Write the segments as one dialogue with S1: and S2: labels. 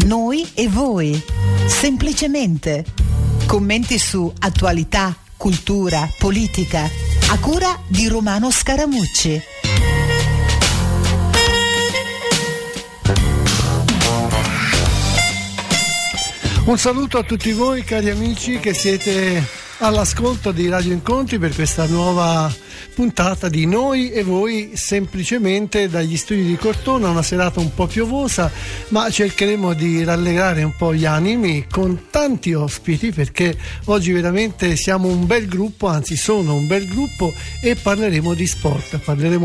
S1: Noi e voi, semplicemente. Commenti su attualità, cultura, politica, a cura di Romano Scaramucci.
S2: Un saluto a tutti voi cari amici che siete all'ascolto di Radio Incontri per questa nuova puntata di Noi e Voi, semplicemente dagli studi di Cortona. Una serata un po' piovosa, ma cercheremo di rallegrare un po' gli animi con tanti ospiti, perché oggi veramente siamo un bel gruppo, anzi sono un bel gruppo, e parleremo di sport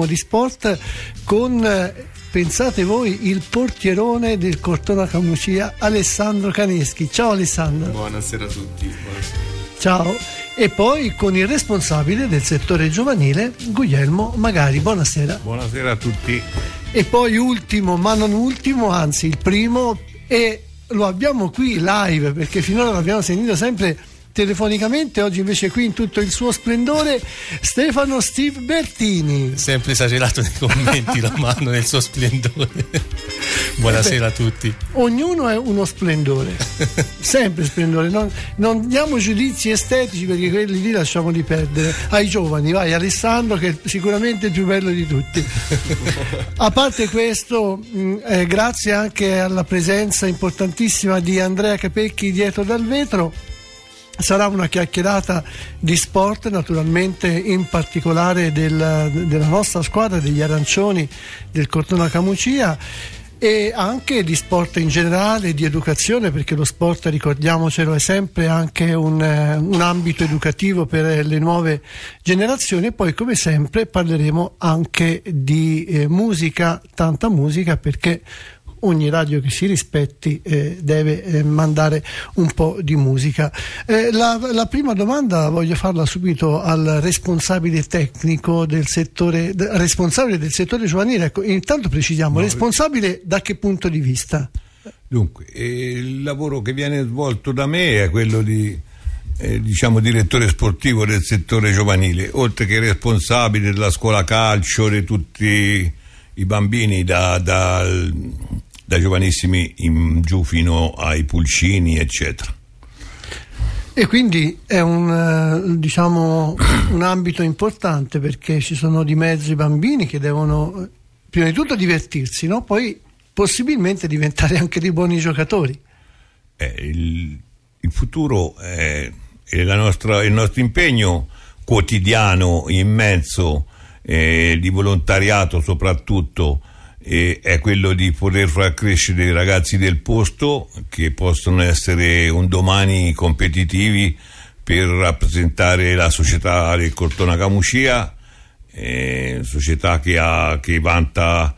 S2: con, pensate voi, il portierone del Cortona Camucia, Alessandro Caneschi. Ciao Alessandro.
S3: Buonasera a tutti. Buonasera.
S2: Ciao. E poi con il responsabile del settore giovanile, Guglielmo Magari. Buonasera.
S3: Buonasera a tutti.
S2: E poi ultimo, ma non ultimo, anzi il primo, e lo abbiamo qui live, perché finora l'abbiamo sentito sempre telefonicamente, oggi invece qui in tutto il suo splendore, Stefano Steve Bertini.
S4: Sempre esagerato nei commenti, la mano nel suo splendore. Buonasera a tutti.
S2: Ognuno è uno splendore, sempre splendore, non diamo giudizi estetici, perché quelli lì lasciamoli perdere ai giovani. Vai Alessandro, che è sicuramente il più bello di tutti. A parte questo, grazie anche alla presenza importantissima di Andrea Capecchi dietro dal vetro. Sarà una chiacchierata di sport, naturalmente, in particolare della nostra squadra, degli arancioni del Cortona Camucia, e anche di sport in generale, di educazione, perché lo sport, ricordiamocelo, è sempre anche un ambito educativo per le nuove generazioni. E poi, come sempre, parleremo anche di musica, tanta musica, perché ogni radio che si rispetti deve mandare un po' di musica. La prima domanda voglio farla subito al responsabile tecnico del settore, responsabile del settore giovanile. Ecco, intanto precisiamo, responsabile da che punto di vista?
S3: Dunque, il lavoro che viene svolto da me è quello di direttore sportivo del settore giovanile, oltre che responsabile della scuola calcio, di tutti i bambini da giovanissimi in giù fino ai pulcini, eccetera.
S2: E quindi è un ambito importante, perché ci sono di mezzo i bambini che devono prima di tutto divertirsi, no? Poi possibilmente diventare anche dei buoni giocatori.
S3: Il futuro è il nostro impegno quotidiano, immenso, di volontariato soprattutto, è quello di poter far crescere i ragazzi del posto, che possono essere un domani competitivi per rappresentare la società del Cortona Camucia, società che vanta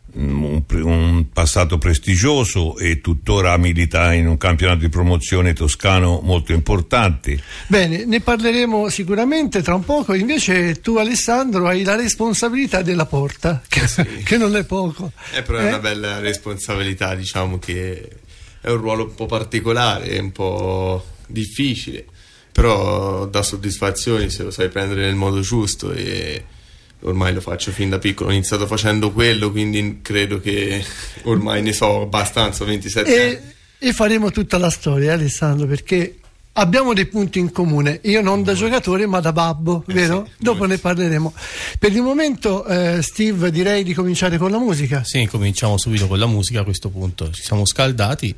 S3: un passato prestigioso e tuttora milita in un campionato di promozione toscano molto importante.
S2: Bene, ne parleremo sicuramente tra un poco. Invece tu, Alessandro, hai la responsabilità della porta, che non è poco.
S5: Però è una bella responsabilità, diciamo che è un ruolo un po' particolare, un po' difficile, però dà soddisfazioni se lo sai prendere nel modo giusto, e ormai lo faccio fin da piccolo. Ho iniziato facendo quello, quindi credo che ormai ne so abbastanza, 27 anni.
S2: E faremo tutta la storia, Alessandro, perché abbiamo dei punti in comune, io non da giocatore ma da babbo, vero?
S5: Sì,
S2: dopo ne parleremo. Per il momento, Steve, direi di cominciare con la musica.
S4: Sì, cominciamo subito con la musica. A questo punto ci siamo scaldati.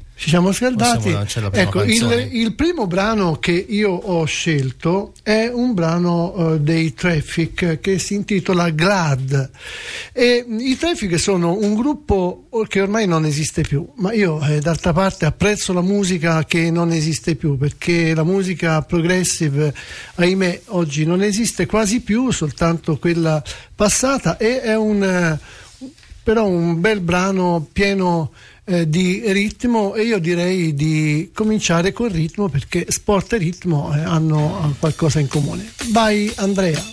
S2: Ecco, il primo brano che io ho scelto è un brano dei Traffic, che si intitola Glad. E i Traffic sono un gruppo che ormai non esiste più, ma io d'altra parte apprezzo la musica che non esiste più, perché la musica progressive, ahimè, oggi non esiste quasi più, soltanto quella passata, e è però un bel brano pieno di ritmo, e io direi di cominciare col ritmo, perché sport e ritmo hanno qualcosa in comune. Vai Andrea.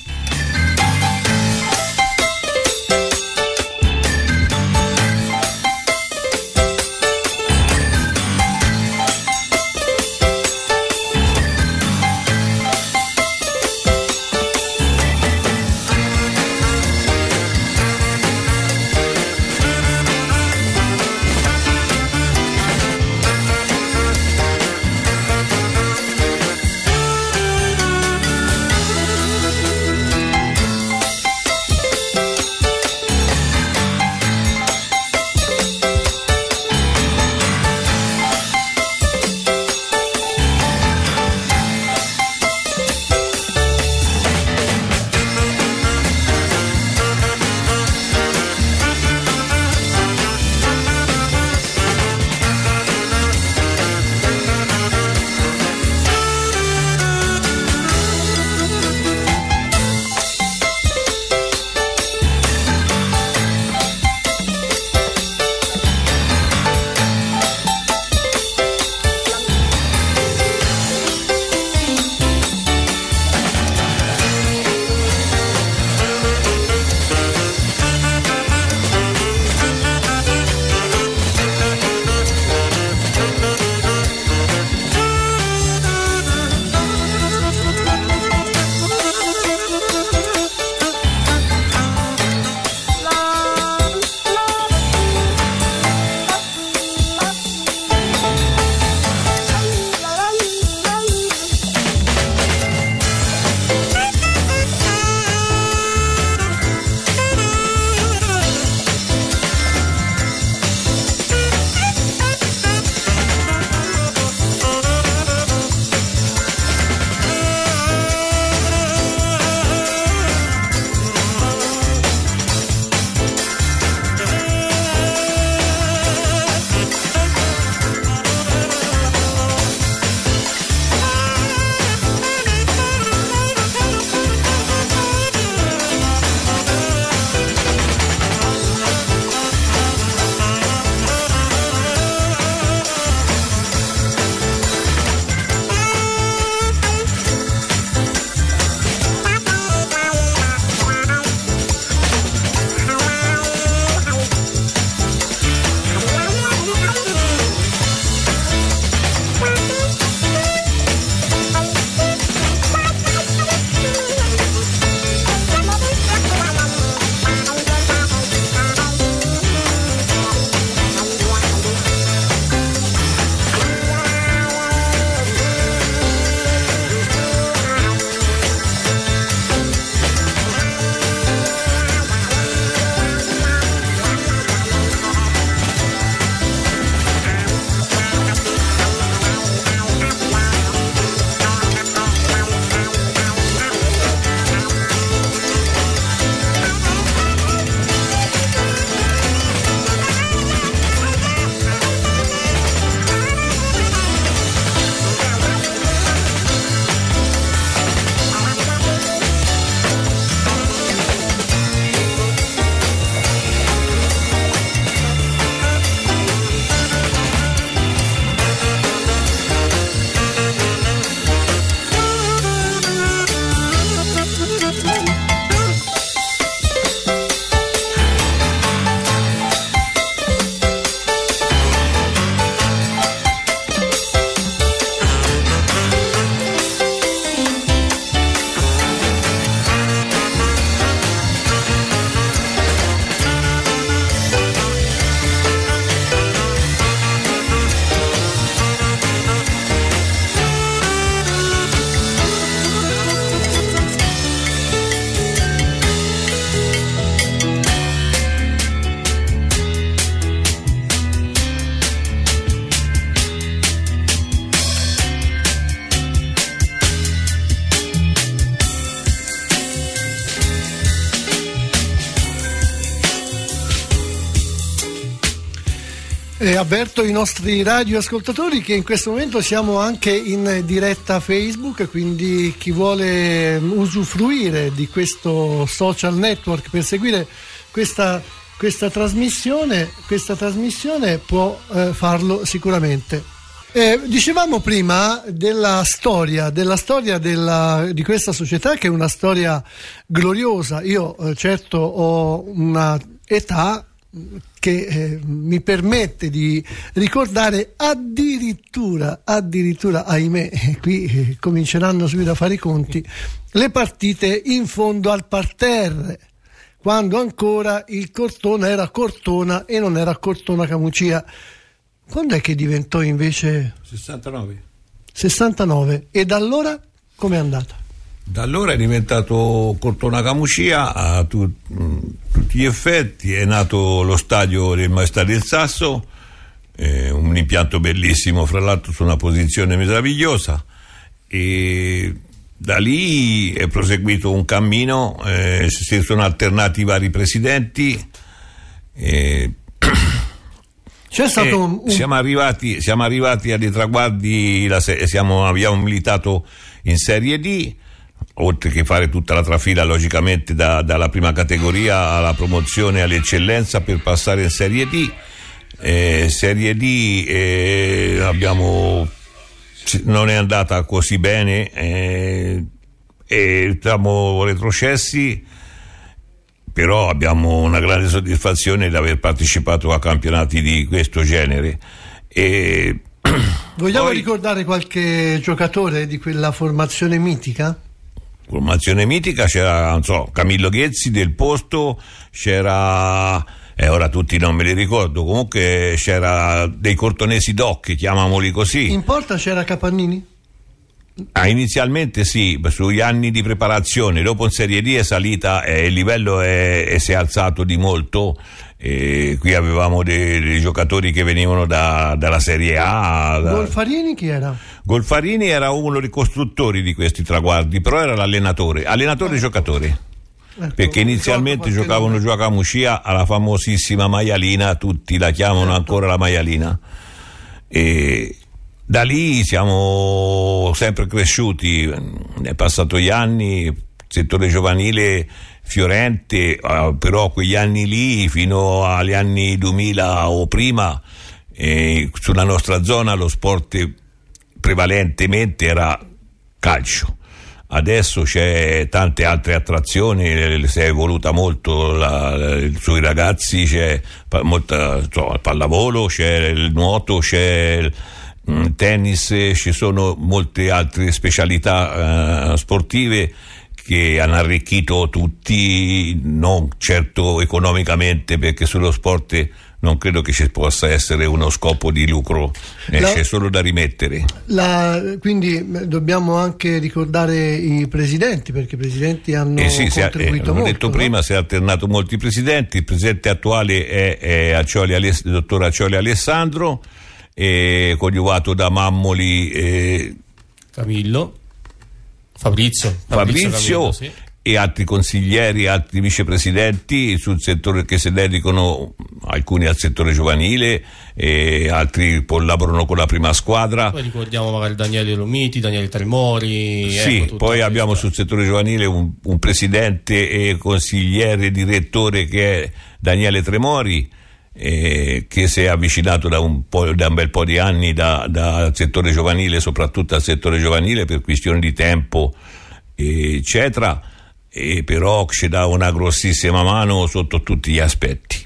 S2: Avverto i nostri radioascoltatori che in questo momento siamo anche in diretta Facebook, quindi chi vuole usufruire di questo social network per seguire questa trasmissione può farlo sicuramente. Dicevamo prima della storia di questa società, che è una storia gloriosa. Io certo ho una età che mi permette di ricordare addirittura, ahimè, qui cominceranno subito a fare i conti, le partite in fondo al parterre, quando ancora il Cortona era Cortona e non era Cortona Camucia. Quando è che diventò invece? 69. E da allora com'è andata?
S3: Da allora è diventato Cortona Camucia a tutti gli effetti. È nato lo stadio del Maestà del Sasso, un impianto bellissimo, fra l'altro su una posizione meravigliosa, e da lì è proseguito un cammino, si sono alternati i vari presidenti,
S2: c'è stato
S3: siamo arrivati a dei traguardi. Abbiamo militato in Serie D, oltre che fare tutta la trafila logicamente dalla prima categoria alla promozione all'eccellenza per passare in Serie D. Serie D non è andata così bene, e siamo retrocessi, però abbiamo una grande soddisfazione di aver partecipato a campionati di questo genere.
S2: Vogliamo ricordare qualche giocatore di quella formazione mitica?
S3: Formazione mitica c'era, non so, Camillo Ghezzi del posto, c'era, ora tutti non me li ricordo, comunque c'era dei cortonesi doc, chiamiamoli così.
S2: In porta c'era Capannini?
S3: Inizialmente sì, sugli anni di preparazione, dopo in Serie D è salita, il livello si è alzato di molto. Qui avevamo dei giocatori che venivano dalla Serie A.
S2: Golfarini chi era?
S3: Golfarini era uno dei costruttori di questi traguardi, però era allenatore giocatore. Perché inizialmente giocavano giù a Camucia alla famosissima maialina, tutti la chiamano ancora la maialina, e da lì siamo sempre cresciuti. È passato gli anni, settore giovanile fiorente, però quegli anni lì fino agli anni 2000 o prima, sulla nostra zona lo sport prevalentemente era calcio. Adesso c'è tante altre attrazioni, si è evoluta molto sui ragazzi, c'è molta, pallavolo, c'è il nuoto, c'è il tennis, ci sono molte altre specialità sportive che hanno arricchito tutti, non certo economicamente, perché sullo sport non credo che ci possa essere uno scopo di lucro, c'è solo da rimettere.
S2: Quindi dobbiamo anche ricordare i presidenti, perché i presidenti hanno contribuito molto. Ho detto prima,
S3: si è alternato molti presidenti. Il presidente attuale è il dottor Accioli Alessandro, coadiuvato da Mammoli,
S4: Camillo, Fabrizio Camillo, sì.
S3: E altri consiglieri, altri vicepresidenti sul settore, che si dedicano alcuni al settore giovanile, e altri collaborano con la prima squadra.
S4: Poi ricordiamo magari Daniele Lomiti, Daniele Tremori.
S3: Sì, poi abbiamo sul settore giovanile un presidente e consigliere direttore che è Daniele Tremori, che si è avvicinato da un bel po' di anni dal settore giovanile, soprattutto al settore giovanile per questioni di tempo, eccetera, e però ci dà una grossissima mano sotto tutti gli aspetti.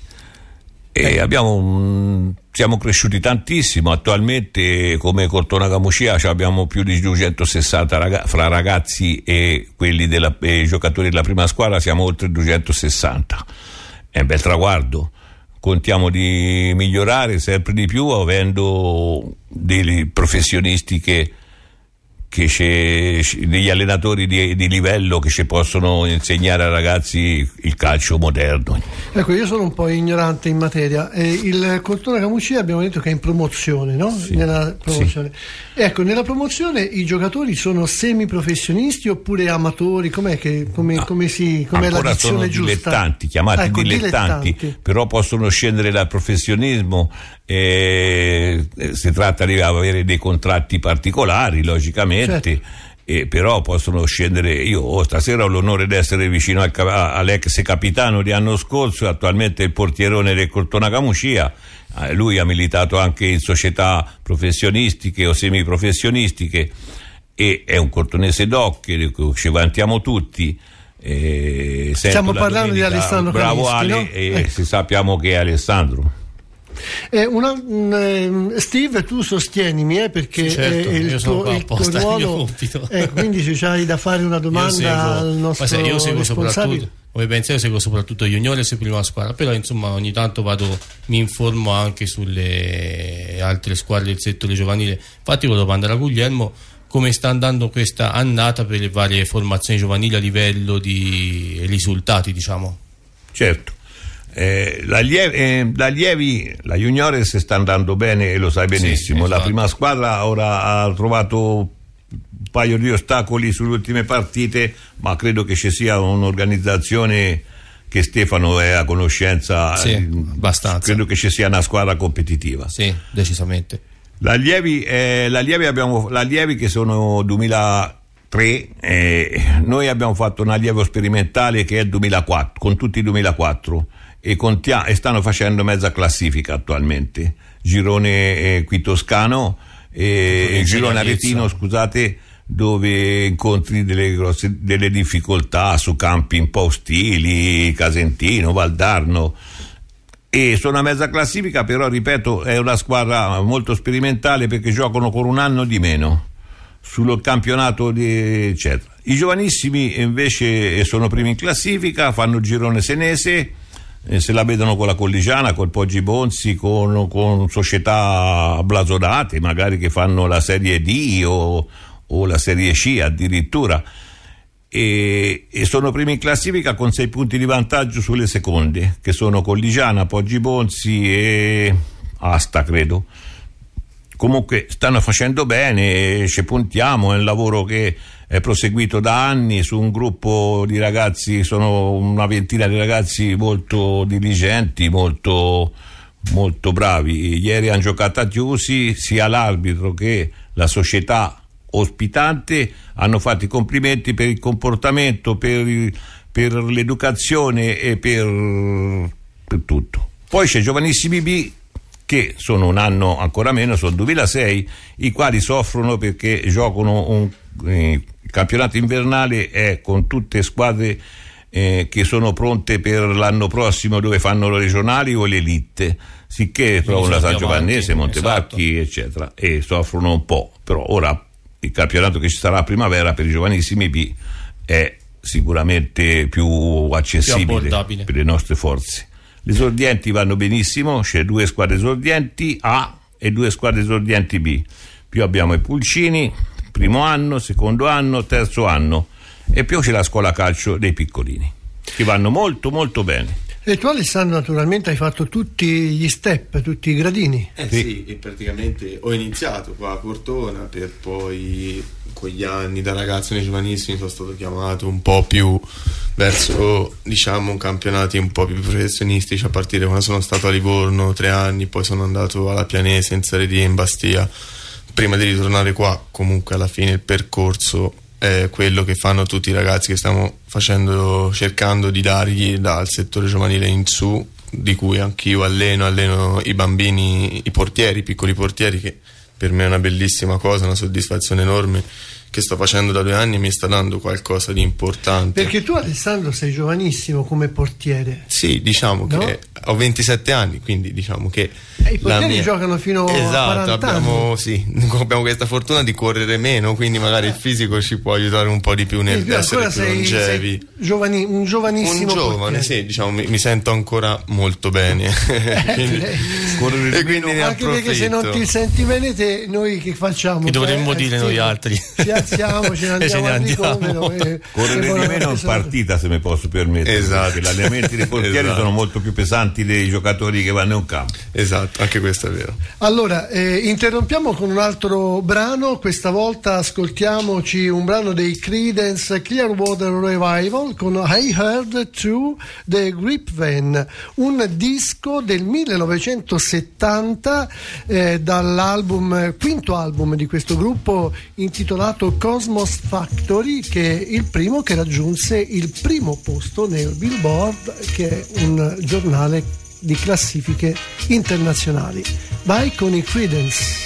S3: Siamo cresciuti tantissimo. Attualmente come Cortona Camucia abbiamo più di 260 fra ragazzi e quelli giocatori della prima squadra, siamo oltre 260. È un bel traguardo. Contiamo di migliorare sempre di più, avendo dei professionisti che che c'è degli allenatori di livello che ci possono insegnare ai ragazzi il calcio moderno.
S2: Ecco, io sono un po' ignorante in materia. Il Cortona Camucia abbiamo detto che è in promozione, no?
S3: Sì.
S2: Nella promozione.
S3: Sì.
S2: Ecco, nella promozione i giocatori sono semiprofessionisti oppure amatori? Com'è la dizione
S3: sono
S2: giusta?
S3: dilettanti, chiamati dilettanti, però possono scendere dal professionismo. Si tratta di avere dei contratti particolari, logicamente, certo. Però possono scendere. Io stasera ho l'onore di essere vicino all'ex capitano di anno scorso, attualmente il portierone del Cortona Camucia. Lui ha militato anche in società professionistiche o semiprofessionistiche e è un cortonese doc, ci vantiamo tutti.
S2: Stiamo parlando di Alessandro
S3: Bravo
S2: Canisti,
S3: Ale,
S2: no?
S3: sappiamo che è Alessandro.
S2: Steve, tu sostienimi il
S4: sì, certo,
S2: il tuo ruolo, quindi se c'hai da fare una domanda al nostro responsabile.
S4: Come penso, io seguo soprattutto juniores e prima squadra, però insomma ogni tanto mi informo anche sulle altre squadre del settore giovanile. Infatti volevo andare a Guglielmo come sta andando questa annata per le varie formazioni giovanili a livello di risultati, diciamo.
S3: Certo. La juniores sta andando bene e lo sai benissimo.
S4: Sì,
S3: la prima squadra ora ha trovato un paio di ostacoli sulle ultime partite, ma credo che ci sia un'organizzazione che Stefano è a conoscenza.
S4: Sì, abbastanza. Credo
S3: che ci sia una squadra competitiva.
S4: Sì, decisamente.
S3: L'allievi che sono 2003, noi abbiamo fatto un allievo sperimentale che è 2004, con tutti i 2004 e stanno facendo mezza classifica attualmente, girone qui toscano e girone aretino, scusate, dove incontri delle difficoltà su campi un po' ostili, Casentino, Valdarno, e sono a mezza classifica, però ripeto è una squadra molto sperimentale perché giocano con un anno di meno sul campionato eccetera. I giovanissimi invece sono primi in classifica, fanno il girone senese, se la vedono con la Colligiana, col Poggi Bonzi, con società blasonate magari che fanno la Serie D o la Serie C addirittura, e sono primi in classifica con 6 punti di vantaggio sulle seconde, che sono Colligiana, Poggi Bonzi e Asta, credo. Comunque stanno facendo bene, ci puntiamo, è un lavoro che è proseguito da anni su un gruppo di ragazzi, sono una ventina di ragazzi molto diligenti, molto, molto bravi. Ieri hanno giocato a Chiusi, sia l'arbitro che la società ospitante hanno fatto i complimenti per il comportamento, per l'educazione e per tutto. Poi c'è Giovanissimi B, che sono un anno ancora meno, sono 2006, i quali soffrono perché giocano il campionato invernale è con tutte squadre che sono pronte per l'anno prossimo, dove fanno le regionali o l'elite, sicché trovano la San Giovannese, Montevarchi, esatto, eccetera, e soffrono un po'. Però ora il campionato che ci sarà a primavera per i giovanissimi B è sicuramente più accessibile per le nostre forze. Gli esordienti vanno benissimo, c'è 2 squadre esordienti A e 2 squadre esordienti B, più abbiamo i pulcini, primo anno, secondo anno, terzo anno, e più c'è la scuola calcio dei piccolini, che vanno molto molto bene.
S2: E tu, Alessandro, naturalmente hai fatto tutti gli step, tutti i gradini.
S5: Sì, e praticamente ho iniziato qua a Cortona, per poi con gli anni da ragazzo nei giovanissimi sono stato chiamato un po' più verso, diciamo, campionati un po' più professionistici, a partire quando sono stato a Livorno 3 anni, poi sono andato alla Pianese in Serie D in Bastia, prima di ritornare qua. Comunque alla fine il percorso è quello che fanno tutti i ragazzi che stiamo cercando di dargli dal settore giovanile in su, di cui anch'io alleno i bambini, i portieri, i piccoli portieri, che per me è una bellissima cosa, una soddisfazione enorme che sto facendo da 2 anni, mi sta dando qualcosa di importante.
S2: Perché tu, Alessandro, sei giovanissimo come portiere.
S5: Sì, diciamo, no? Che ho 27 anni, quindi diciamo che
S2: i portieri giocano fino a 40 anni.
S5: Sì, abbiamo questa fortuna di correre meno, quindi magari il fisico ci può aiutare un po' di più nell'essere più longevi.
S2: Un giovanissimo
S5: giovane, sì, diciamo, mi sento ancora molto bene.
S2: Quindi anche perché se non ti senti bene te, noi che facciamo?
S4: Che dovremmo dire noi altri?
S2: alziamoci, andiamo al ricovero.
S3: Correre di meno in partita, se mi posso permettere.
S5: Esatto.
S3: Perché gli allenamenti dei portieri sono molto più pesanti dei giocatori che vanno in campo.
S5: Esatto, anche questo è vero.
S2: Allora, interrompiamo con un altro brano. Questa volta ascoltiamoci un brano dei Creedence Clearwater Revival con I Heard Through the Grapevine, un disco del 1970 dall'album, quinto album di questo gruppo, intitolato Cosmos Factory, che è il primo che raggiunse il primo posto nel Billboard, che è un giornale di classifiche internazionali. Vai con i Creedence.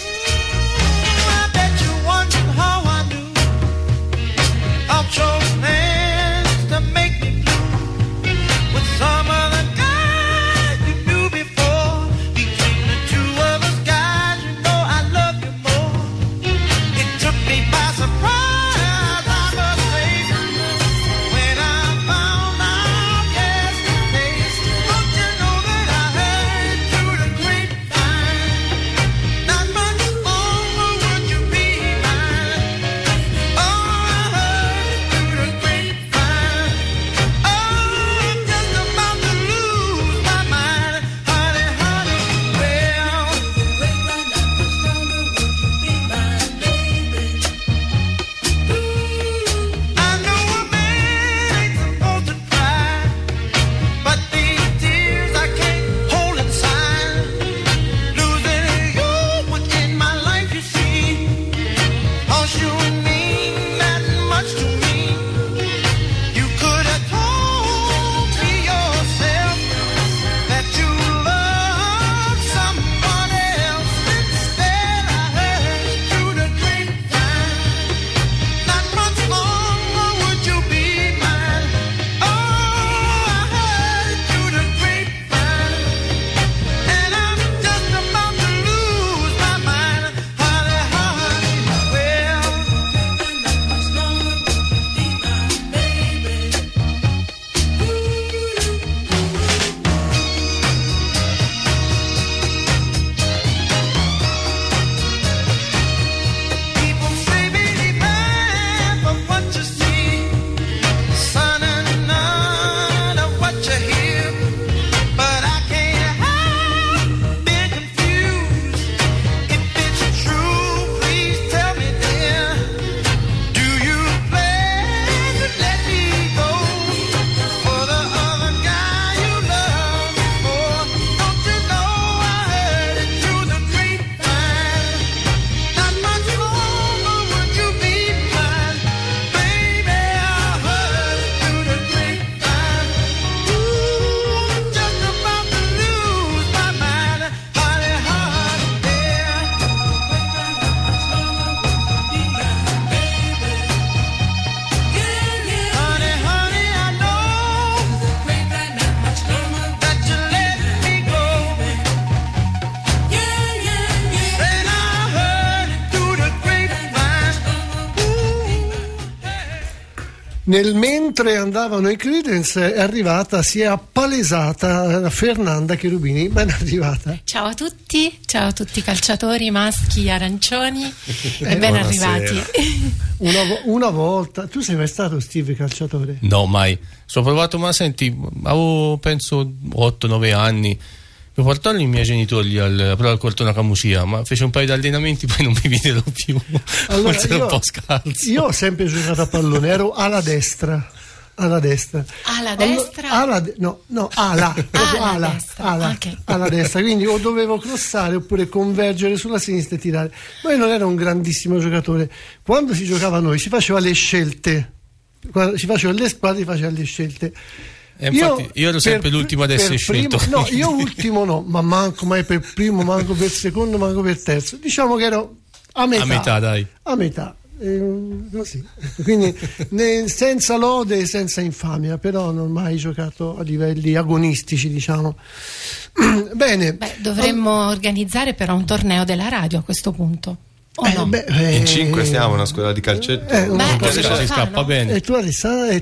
S2: Nel mentre andavano i Creedence si è appalesata Fernanda Cherubini. Ben arrivata.
S6: Ciao a tutti calciatori maschi arancioni e ben arrivati.
S2: Una volta, tu sei mai stato, Steve, calciatore?
S4: No, mai. Ci ho provato, ma senti, avevo penso 8-9 anni. Mi portarono i miei genitori al Cortona Camucia, ma fece un paio di allenamenti, poi non mi videro più.
S2: Allora,
S4: forse era un po' scalzo.
S2: Io ho sempre giocato a pallone, ero alla destra.
S6: Alla destra?
S2: Alla destra, quindi o dovevo crossare oppure convergere sulla sinistra e tirare. Ma io non ero un grandissimo giocatore. Quando si giocava a noi si faceva le scelte, quando si faceva le squadre, si faceva le scelte.
S4: Infatti io ero sempre l'ultimo ad essere scelto.
S2: No, io ultimo no, ma manco mai per primo, manco per secondo, manco per terzo. Diciamo che ero a metà.
S4: A metà, dai.
S2: A metà. Così. Quindi senza lode, senza infamia, però non ho mai giocato a livelli agonistici, diciamo. Bene.
S6: Dovremmo organizzare però un torneo della radio a questo punto.
S5: In 5 siamo una scuola di calcetto.
S4: Si scappa bene.
S2: E tu Alessandra,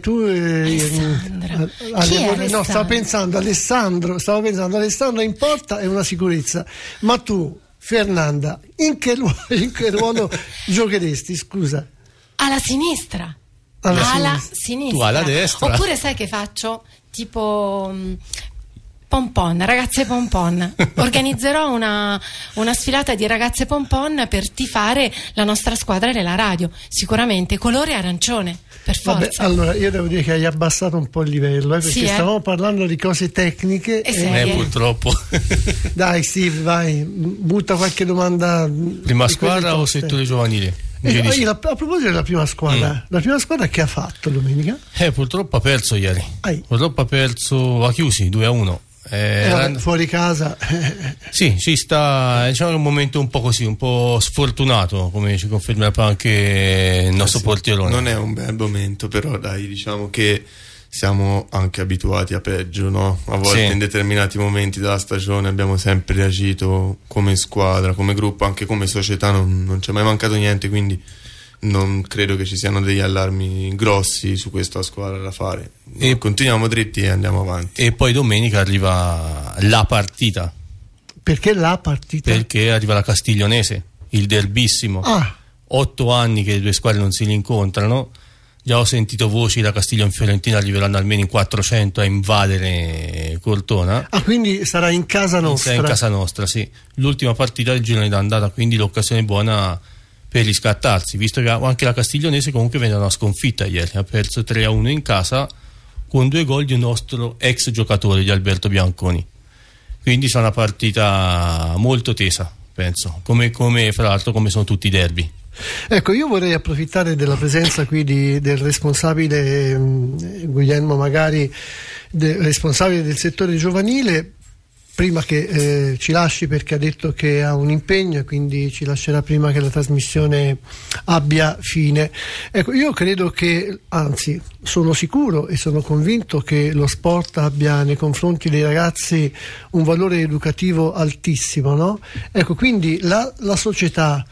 S2: no, stavo pensando Alessandro in porta è una sicurezza. Ma tu, Fernanda, in che ruolo giocheresti, scusa?
S6: alla sinistra.
S2: Alla
S6: sinistra.
S4: Tu alla destra.
S6: Oppure sai che faccio? Tipo pompon, ragazze pompon. Organizzerò una sfilata di ragazze pompon per tifare la nostra squadra nella radio. Sicuramente colore arancione, per forza.
S2: Vabbè, allora io devo dire che hai abbassato un po' il livello, perché
S6: Sì,
S2: stavamo parlando di cose tecniche.
S4: Purtroppo.
S2: Dai Steve, vai, butta qualche domanda.
S4: Prima squadra o settore giovanile?
S2: A proposito della prima squadra, la prima squadra che ha fatto domenica?
S4: Purtroppo ha perso ieri. Purtroppo ha perso a chiusi 2-1.
S2: Fuori casa.
S4: Sì, ci sta, diciamo un momento un po' così, un po' sfortunato, come ci conferma anche il nostro portierone.
S5: Non è un bel momento, però dai, diciamo che siamo anche abituati a peggio, no? A volte in determinati momenti della stagione abbiamo sempre reagito come squadra, come gruppo, anche come società non ci è mai mancato niente, quindi non credo che ci siano degli allarmi grossi su questa squadra da fare. E continuiamo dritti e andiamo avanti.
S4: E poi domenica arriva la partita.
S2: Perché la partita?
S4: Perché arriva la Castiglionese, il derbissimo. 8 anni che le due squadre non si incontrano. Già ho sentito voci da Castiglion Fiorentina, arriveranno almeno in 400 a invadere Cortona.
S2: Quindi sarà in casa nostra?
S4: In casa nostra, sì. L'ultima partita del girone d'andata, quindi l'occasione buona per riscattarsi, visto che anche la Castiglionese comunque venne una sconfitta ieri, ha perso 3-1 in casa con 2 gol di un nostro ex giocatore, di Alberto Bianconi. Quindi sarà una partita molto tesa, penso, come fra l'altro come sono tutti i derby.
S2: Ecco, io vorrei approfittare della presenza qui del responsabile Guglielmo Magari, responsabile del settore giovanile, prima che ci lasci, perché ha detto che ha un impegno e quindi ci lascerà prima che la trasmissione abbia fine. Ecco, io credo che, anzi sono sicuro e sono convinto che lo sport abbia nei confronti dei ragazzi un valore educativo altissimo, no? Ecco, quindi la società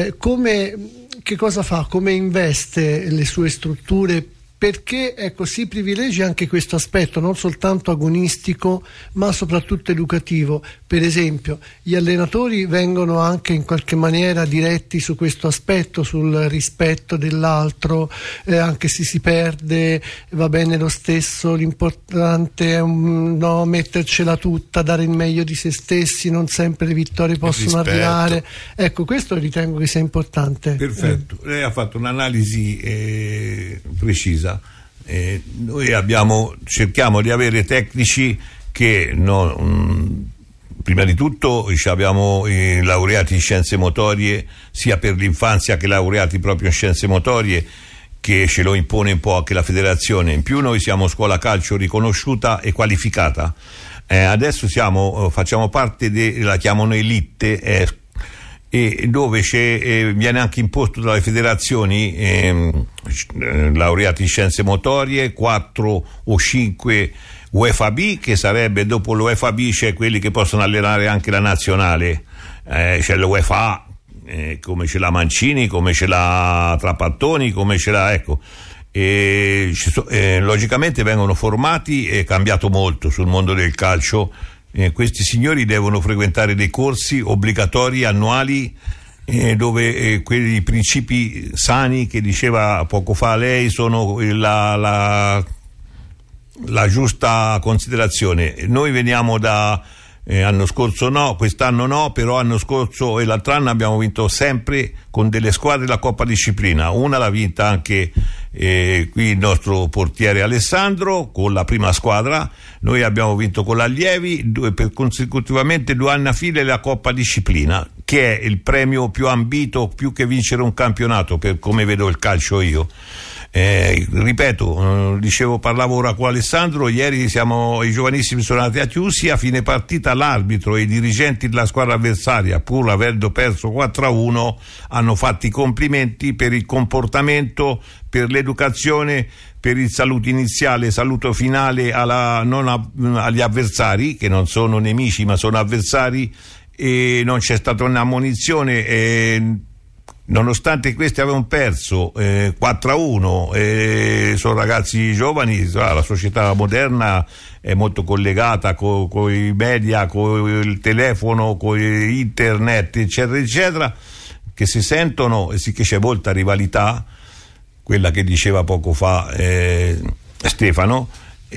S2: che cosa fa? Come investe le sue strutture? Perché si privilegi anche questo aspetto, non soltanto agonistico ma soprattutto educativo. Per esempio, gli allenatori vengono anche in qualche maniera diretti su questo aspetto, sul rispetto dell'altro, anche se si perde va bene lo stesso, l'importante è mettercela tutta, dare il meglio di se stessi, non sempre le vittorie possono arrivare. Ecco, questo ritengo che sia importante.
S3: Perfetto, lei ha fatto un'analisi precisa. Noi cerchiamo di avere tecnici che prima di tutto abbiamo i laureati in scienze motorie, sia per l'infanzia che laureati proprio in scienze motorie, che ce lo impone un po' anche la federazione. In più noi siamo scuola calcio riconosciuta e qualificata. Adesso facciamo parte la chiamano elite, e dove viene anche imposto dalle federazioni laureati in scienze motorie, 4 o 5 UEFA B, che sarebbe, dopo l'UEFA B c'è quelli che possono allenare anche la nazionale, c'è l'UEFA A, come ce l'ha Mancini, come ce l'ha Trapattoni, come ce l'ha, ecco. Logicamente vengono formati, è cambiato molto sul mondo del calcio. Questi signori devono frequentare dei corsi obbligatori annuali, dove quei principi sani che diceva poco fa lei sono la giusta considerazione. Noi veniamo da anno scorso quest'anno no, però anno scorso e l'altro anno abbiamo vinto sempre con delle squadre la Coppa Disciplina. Una l'ha vinta anche qui il nostro portiere Alessandro con la prima squadra. Noi abbiamo vinto con l'Allievi consecutivamente 2 anni a fila la Coppa Disciplina, che è il premio più ambito, più che vincere un campionato, per come vedo il calcio io. Ripeto, parlavo ora con Alessandro, ieri i giovanissimi sono andati a Chiusi, a fine partita l'arbitro e i dirigenti della squadra avversaria, pur avendo perso 4-1, hanno fatto i complimenti per il comportamento, per l'educazione, per il saluto iniziale, saluto finale agli avversari, che non sono nemici ma sono avversari, e non c'è stata un'ammonizione. Nonostante questi avevano perso 4-1, sono ragazzi giovani, la società moderna è molto collegata con i media, con il telefono, con internet, eccetera eccetera, che si sentono, e sì che c'è molta rivalità, quella che diceva poco fa Stefano,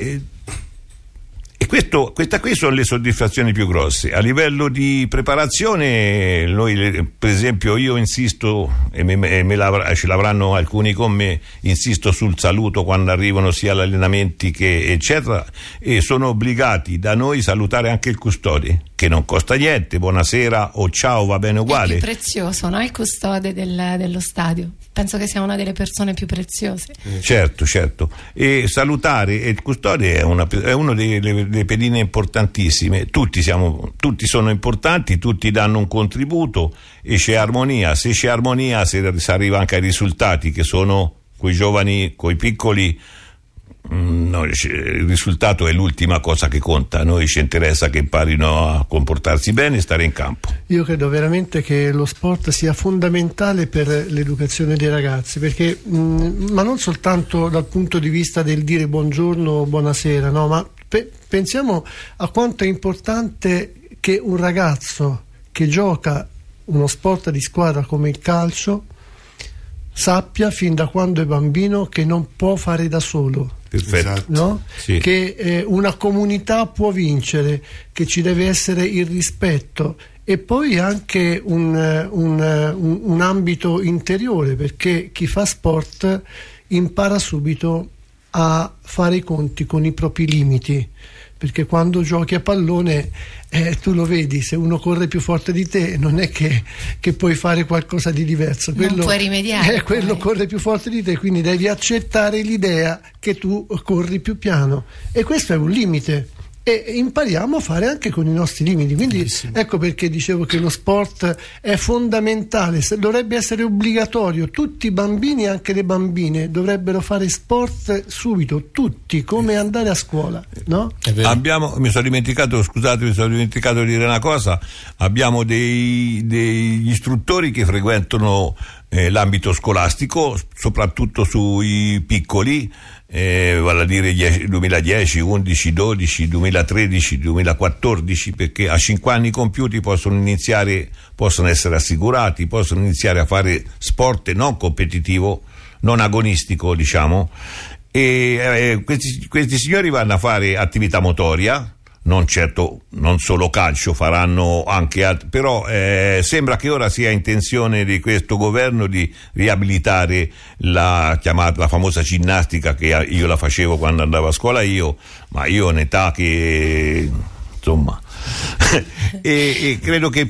S3: e questa qui sono le soddisfazioni più grosse. A livello di preparazione, noi, per esempio, io insisto, e ce l'avranno alcuni con me, insisto sul saluto quando arrivano sia agli allenamenti che eccetera, e sono obbligati da noi salutare anche il custode, che non costa niente, buonasera o ciao, va bene uguale.
S6: È più prezioso, no? Il custode dello stadio. Penso che sia una delle persone più preziose.
S3: Certo. E salutare il custode è uno delle pedine importantissime. Tutti sono importanti, tutti danno un contributo e c'è armonia. Se c'è armonia si arriva anche ai risultati, che sono coi giovani, coi piccoli. No, il risultato è l'ultima cosa che conta. A noi ci interessa che imparino a comportarsi bene e stare in campo.
S2: Io credo veramente che lo sport sia fondamentale per l'educazione dei ragazzi, perché ma non soltanto dal punto di vista del dire buongiorno o buonasera, no, ma pensiamo a quanto è importante che un ragazzo che gioca uno sport di squadra come il calcio sappia fin da quando è bambino che non può fare da solo.
S3: Perfetto.
S2: No?
S3: Sì.
S2: Che una comunità può vincere, che ci deve essere il rispetto e poi anche un ambito interiore, perché chi fa sport impara subito a fare i conti con i propri limiti, perché quando giochi a pallone tu lo vedi, se uno corre più forte di te non è che puoi fare qualcosa di diverso,
S6: non puoi rimediare,
S2: quello corre più forte di te, quindi devi accettare l'idea che tu corri più piano, e questo è un limite e impariamo a fare anche con i nostri limiti, quindi ecco perché dicevo che lo sport è fondamentale, dovrebbe essere obbligatorio, tutti i bambini e anche le bambine dovrebbero fare sport subito, tutti, come andare a scuola, no?
S3: Mi sono dimenticato di dire una cosa, abbiamo degli istruttori che frequentano l'ambito scolastico, soprattutto sui piccoli, vale a dire 2010, 11, 12, 2013, 2014, perché a 5 anni compiuti possono essere assicurati, possono iniziare a fare sport non competitivo, non agonistico, diciamo, e questi signori vanno a fare attività motoria, non solo calcio, faranno anche altri, però sembra che ora sia intenzione di questo governo di riabilitare la famosa ginnastica, che io la facevo quando andavo a scuola ma io ho un'età che insomma e credo che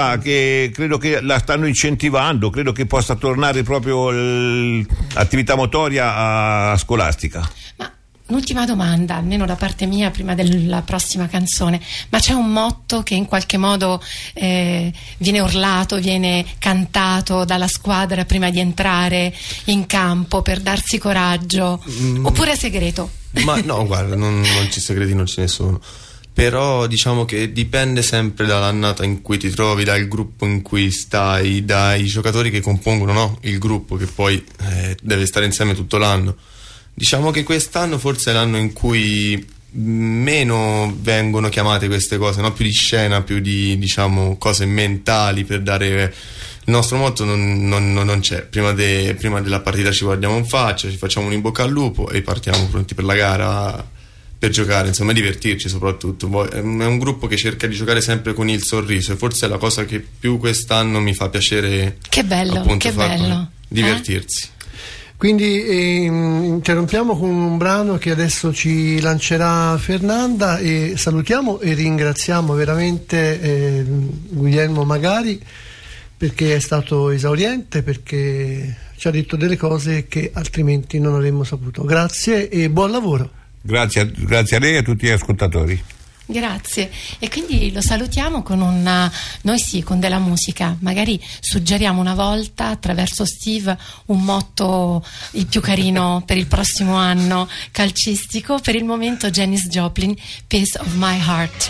S3: la stanno incentivando, credo che possa tornare proprio l'attività motoria scolastica.
S6: Un'ultima domanda, almeno da parte mia, prima della prossima canzone, ma c'è un motto che in qualche modo viene urlato, viene cantato dalla squadra prima di entrare in campo per darsi coraggio, oppure è segreto?
S5: Ma no, guarda, non ci segreti, non ce ne sono, però diciamo che dipende sempre dall'annata in cui ti trovi, dal gruppo in cui stai, dai giocatori che compongono, no? Il gruppo, che poi deve stare insieme tutto l'anno. Diciamo che quest'anno forse è l'anno in cui meno vengono chiamate queste cose, no? Più di scena, più di, diciamo, cose mentali per dare. Il nostro motto non c'è. Prima della partita ci guardiamo in faccia, ci facciamo un in bocca al lupo e partiamo pronti per la gara, per giocare, insomma, e divertirci soprattutto. È un gruppo che cerca di giocare sempre con il sorriso, e forse è la cosa che più quest'anno mi fa piacere.
S6: Che bello,
S5: appunto,
S6: che bello.
S5: Divertirsi.
S2: Quindi interrompiamo con un brano che adesso ci lancerà Fernanda, e salutiamo e ringraziamo veramente Guglielmo Magari, perché è stato esauriente, perché ci ha detto delle cose che altrimenti non avremmo saputo. Grazie e buon lavoro.
S3: Grazie a lei e a tutti gli ascoltatori.
S6: Grazie, e quindi lo salutiamo con con della musica. Magari suggeriamo una volta attraverso Steve un motto il più carino per il prossimo anno calcistico. Per il momento Janis Joplin, Piece of My Heart.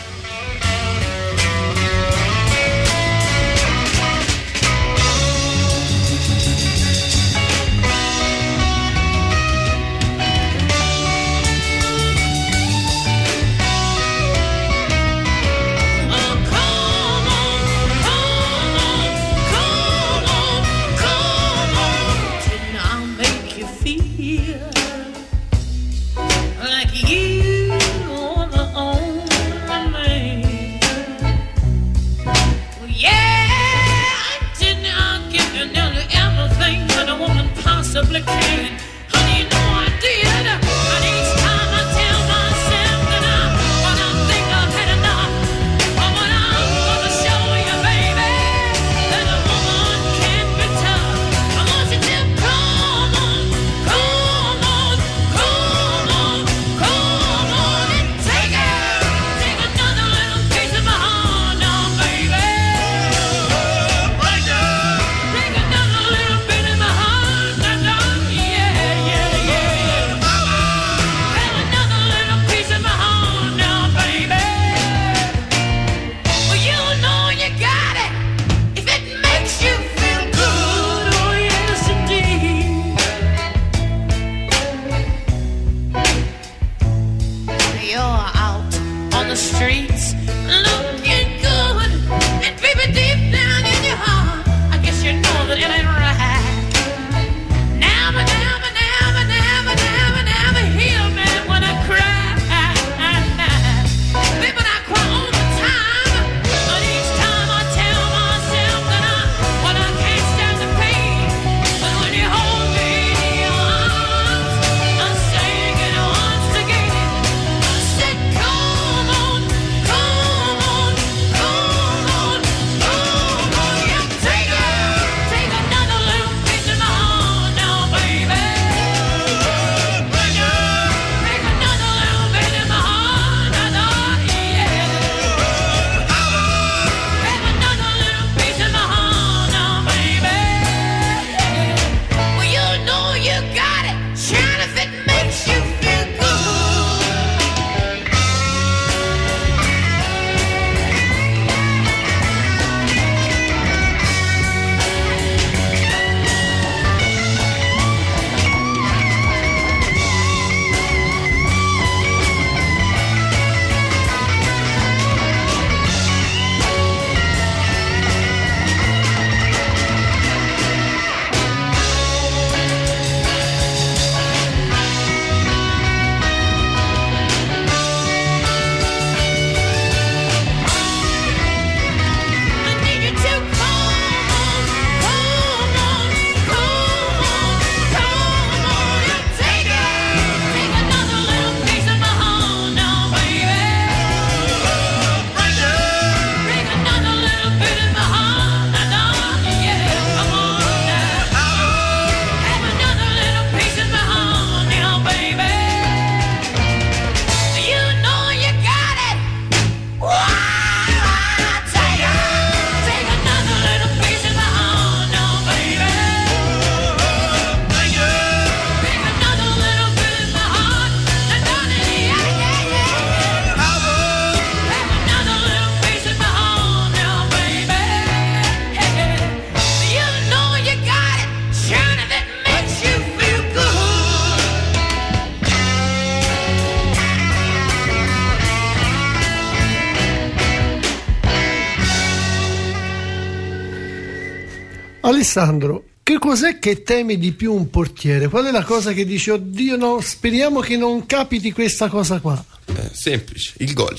S2: Alessandro, che cos'è che temi di più un portiere? Qual è la cosa che dici, oddio no, speriamo che non capiti questa cosa qua?
S5: Semplice, il gol.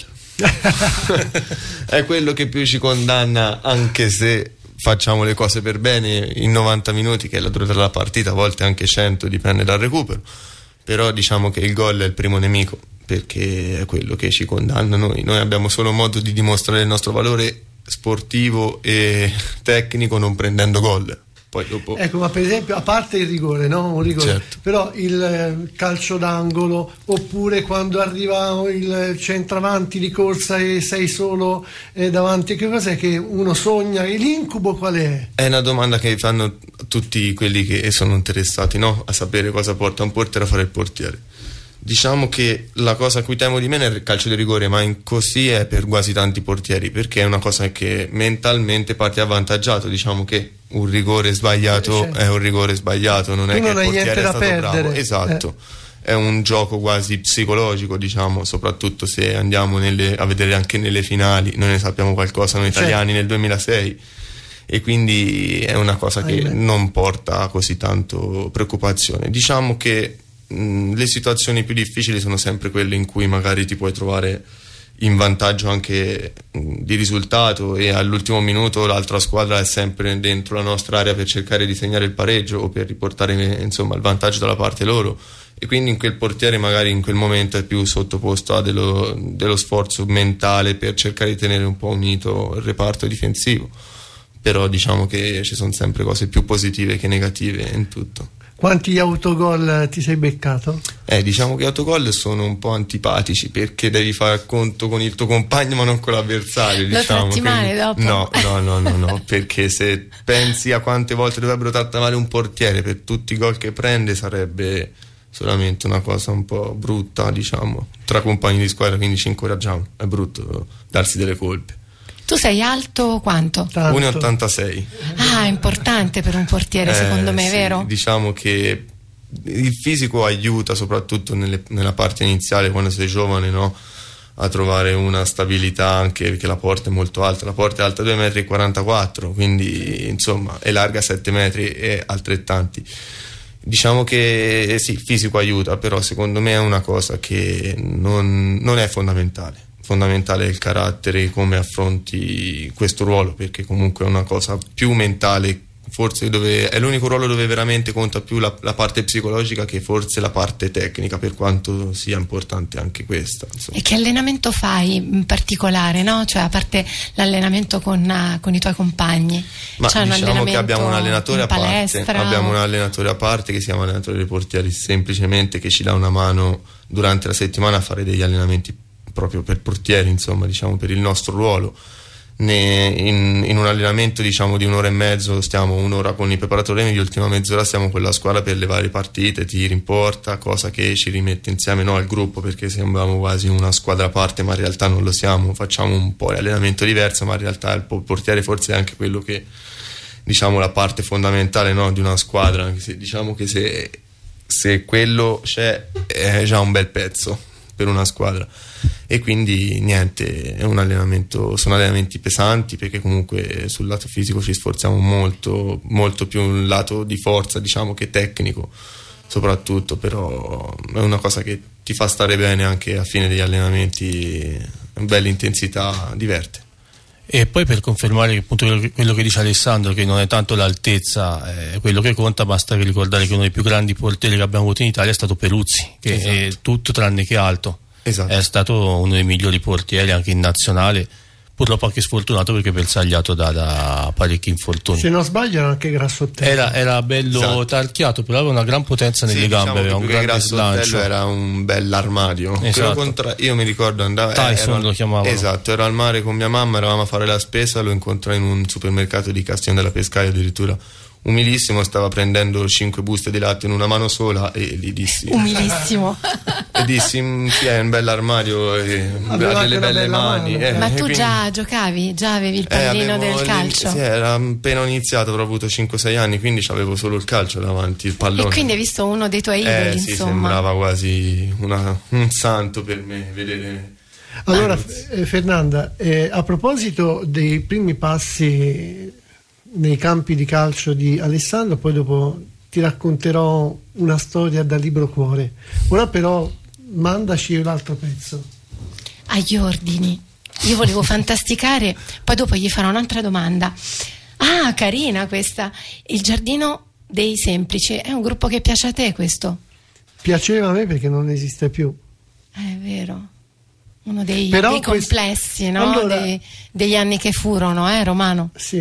S5: È quello che più ci condanna, anche se facciamo le cose per bene in 90 minuti, che è la durata della partita, a volte anche 100, dipende dal recupero. Però diciamo che il gol è il primo nemico, perché è quello che ci condanna noi abbiamo solo modo di dimostrare il nostro valore sportivo e tecnico non prendendo gol. Poi dopo...
S2: Ecco, ma per esempio, a parte il rigore, no? Un rigore,
S5: certo.
S2: Però il calcio d'angolo, oppure quando arriva il centravanti di corsa e sei solo davanti, che cos'è che uno sogna? E l'incubo qual è?
S5: È una domanda che fanno tutti quelli che sono interessati, no? A sapere cosa porta un portiere a fare il portiere. Diciamo che la cosa a cui temo di meno è il calcio di rigore, ma così è per quasi tanti portieri, perché è una cosa che mentalmente parti avvantaggiato. Diciamo che un rigore sbagliato è un rigore sbagliato, non è che il portiere è stato bravo. Esatto. È un gioco quasi psicologico, diciamo, soprattutto se andiamo a vedere anche nelle finali. Noi ne sappiamo qualcosa noi italiani nel 2006, e quindi è una cosa che non porta così tanto preoccupazione. Diciamo che le situazioni più difficili sono sempre quelle in cui magari ti puoi trovare in vantaggio anche di risultato, e all'ultimo minuto l'altra squadra è sempre dentro la nostra area per cercare di segnare il pareggio o per riportare insomma il vantaggio dalla parte loro, e quindi in quel portiere magari in quel momento è più sottoposto a dello sforzo mentale per cercare di tenere un po' unito il reparto difensivo. Però diciamo che ci sono sempre cose più positive che negative in tutto.
S2: Quanti autogol ti sei beccato?
S5: Diciamo che autogol sono un po' antipatici, perché devi fare conto con il tuo compagno ma non con l'avversario.
S6: Lo tratti male dopo?
S5: No, perché se pensi a quante volte dovrebbero trattare male un portiere per tutti i gol che prende, sarebbe solamente una cosa un po' brutta, diciamo, tra compagni di squadra, quindi ci incoraggiamo. È brutto darsi delle colpe.
S6: Tu sei alto quanto?
S5: 1,86.
S6: Ah, importante per un portiere, secondo me,
S5: sì,
S6: vero?
S5: Diciamo che il fisico aiuta soprattutto nella parte iniziale, quando sei giovane, no? A trovare una stabilità, anche perché la porta è molto alta. La porta è alta 2,44 m, quindi insomma è larga 7 metri e altrettanti. Diciamo che sì, il fisico aiuta, però secondo me è una cosa che non è fondamentale. Fondamentale è il carattere, come affronti questo ruolo, perché comunque è una cosa più mentale, forse dove è l'unico ruolo dove veramente conta più la parte psicologica che forse la parte tecnica, per quanto sia importante anche questa, insomma.
S6: E che allenamento fai in particolare, no? Cioè, a parte l'allenamento con i tuoi compagni,
S5: ma
S6: c'è
S5: diciamo che abbiamo un allenatore a parte,
S6: palestra,
S5: abbiamo un allenatore a parte che si chiama allenatore dei portieri, semplicemente, che ci dà una mano durante la settimana a fare degli allenamenti proprio per portieri, insomma, diciamo per il nostro ruolo. In un allenamento, diciamo, di 1 ora e mezzo stiamo 1 ora con i preparatori, di ultima mezz'ora stiamo con la squadra per le varie partite, tiri in porta, cosa che ci rimette insieme, no, al gruppo, perché sembriamo quasi una squadra a parte, ma in realtà non lo siamo. Facciamo un po' di allenamento diverso, ma in realtà il portiere forse è anche quello che, diciamo, la parte fondamentale, no, di una squadra. Diciamo che se quello c'è è già un bel pezzo per una squadra. E quindi niente, sono allenamenti pesanti, perché comunque sul lato fisico ci sforziamo molto, molto più un lato di forza, diciamo, che tecnico soprattutto, però è una cosa che ti fa stare bene anche a fine degli allenamenti, bella intensità, diverte.
S4: E poi, per confermare che, appunto, quello che dice Alessandro, che non è tanto l'altezza quello che conta, basta ricordare che uno dei più grandi portieri che abbiamo avuto in Italia è stato Peruzzi, che è tutto tranne che alto.
S5: Esatto.
S4: È stato uno dei migliori portieri anche in nazionale, purtroppo anche sfortunato perché bersagliato da parecchi infortuni.
S2: Se non sbaglio era anche Grassottello.
S4: Era bello, esatto, tarchiato, però aveva una gran potenza nelle gambe, aveva un grande slancio.
S5: Era un bell'armadio.
S4: Esatto.
S5: Io mi ricordo
S4: Tyson lo chiamavano.
S5: Esatto, ero al mare con mia mamma, eravamo a fare la spesa, lo incontrai in un supermercato di Castione della Pescaia, addirittura umilissimo, stava prendendo 5 buste di latte in una mano sola, e gli dissi
S6: umilissimo
S5: e dissi sì, è un bell'armadio, ha delle belle mani.
S6: Ma tu già giocavi? Già avevi il pallino del calcio?
S5: Sì, era appena iniziato, avrò avuto 5-6 anni, quindi avevo solo il calcio davanti, il pallone.
S6: E quindi hai visto uno dei tuoi idoli,
S5: sì,
S6: insomma.
S5: Sembrava quasi un santo per me vedere.
S2: Allora, Fernanda, a proposito dei primi passi nei campi di calcio di Alessandro, poi dopo ti racconterò una storia da libro cuore. Ora però mandaci l'altro pezzo.
S6: Agli ordini. Io volevo fantasticare, poi dopo gli farò un'altra domanda. Ah, carina questa. Il Giardino dei Semplici è un gruppo che piace a te, questo?
S2: Piaceva a me perché non esiste più.
S6: È vero. Uno dei
S2: questo,
S6: complessi, no?
S2: allora,
S6: degli anni che furono, Romano?
S2: Sì,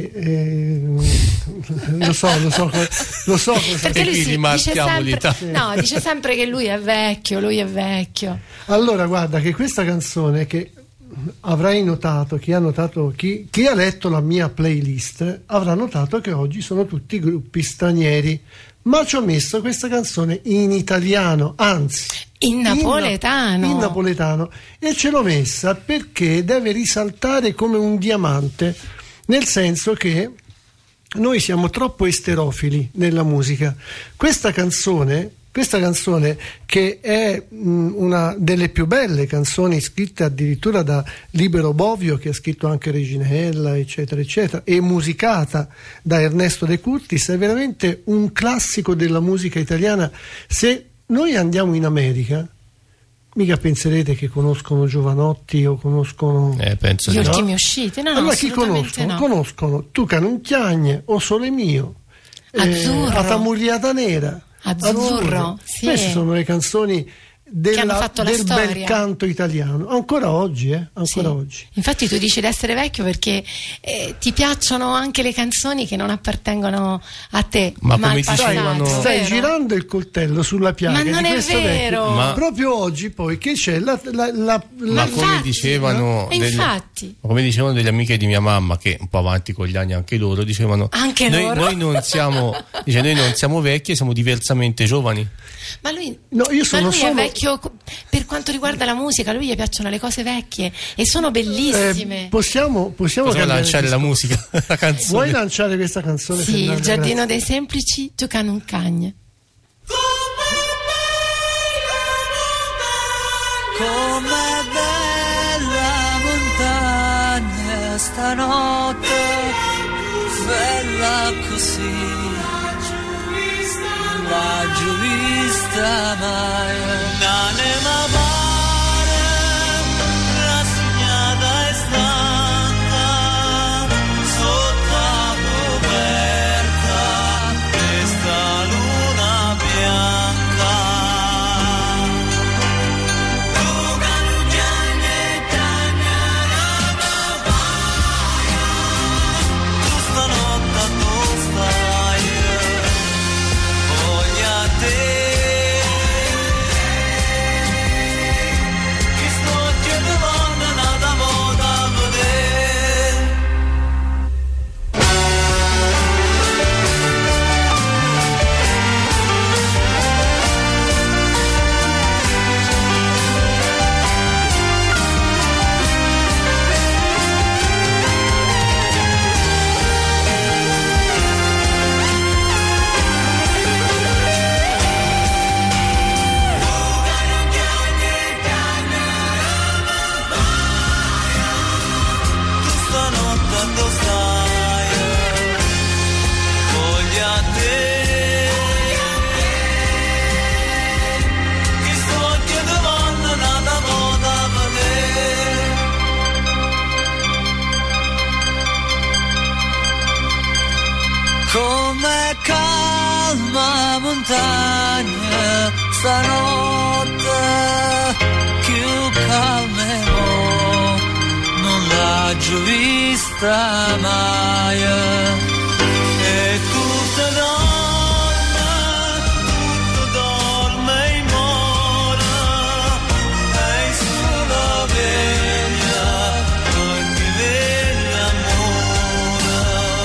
S2: lo so.
S6: Perché lui
S4: dice
S6: dice sempre che lui è vecchio.
S2: Allora, guarda che questa canzone, che avrai notato, chi ha letto la mia playlist avrà notato che oggi sono tutti gruppi stranieri, ma ci ho messo questa canzone in italiano, anzi
S6: in napoletano, e ce l'ho messa perché deve risaltare come un diamante, nel senso che noi siamo troppo esterofili nella musica. Questa canzone che è una delle più belle canzoni scritte addirittura da Libero Bovio, che ha scritto anche Reginella, eccetera eccetera, e musicata da Ernesto De Curtis, è veramente un classico della musica italiana. Se noi andiamo in America, mica penserete che conoscono Giovanotti o conoscono
S4: penso
S6: gli
S4: no.
S6: ultimi usciti. No,
S2: allora chi conoscono?
S6: No.
S2: Conoscono Tu Canunchiagne, O Sole Mio,
S6: Azzurro,
S2: Atamuriata Nera,
S6: Azzurro. Sì.
S2: Queste sono le canzoni
S6: che hanno fatto la
S2: del
S6: storia.
S2: Bel canto italiano, ancora oggi. Oggi.
S6: Infatti tu dici di essere vecchio perché ti piacciono anche le canzoni che non appartengono a te,
S4: ma
S6: al
S4: come
S6: passato,
S2: stai
S6: vero?
S2: girando il coltello sulla piaga
S6: Ma non
S2: di
S6: è
S2: questo
S6: vero.
S2: vecchio. Proprio oggi poi che c'è
S4: ma come dicevano come dicevano delle amiche di mia mamma, che un po' avanti con gli anni anche loro dicevano, noi non siamo vecchi, siamo diversamente giovani.
S6: Ma lui
S2: è
S6: vecchio per quanto riguarda la musica, a lui gli piacciono le cose vecchie e sono bellissime.
S2: Possiamo
S4: lanciare la musica, la canzone.
S2: Vuoi lanciare questa canzone?
S6: Sì,
S2: Fernanda?
S6: Il Giardino dei Semplici, Tu Canunchigne.
S7: Com'è bella montagna stanotte, bella così, l'ho vista mai, l'anima pare rassegnata e stanca sotto la coperta questa luna bianca. Tu canunchigne tagliano paia, tu stanotte tu stai, voglio a te. Come calma montagna stanotte, più calme non l'ho già vista mai, e tutto dorme in mora, e sulla veglia ogni veglia amore.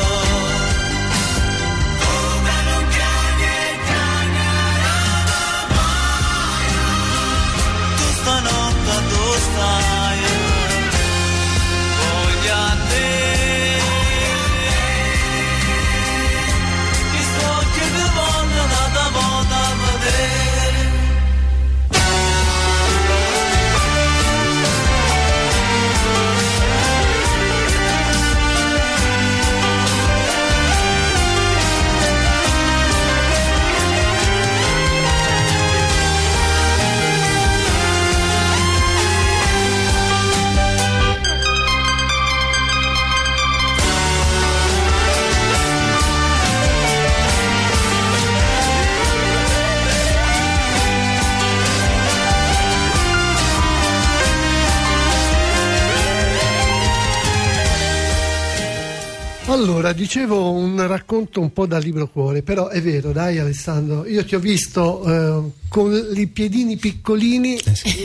S7: Tu stanotte tu stai, voglio a te.
S2: Allora, dicevo un racconto un po' da libro cuore, però è vero, dai Alessandro, io ti ho visto con i piedini piccolini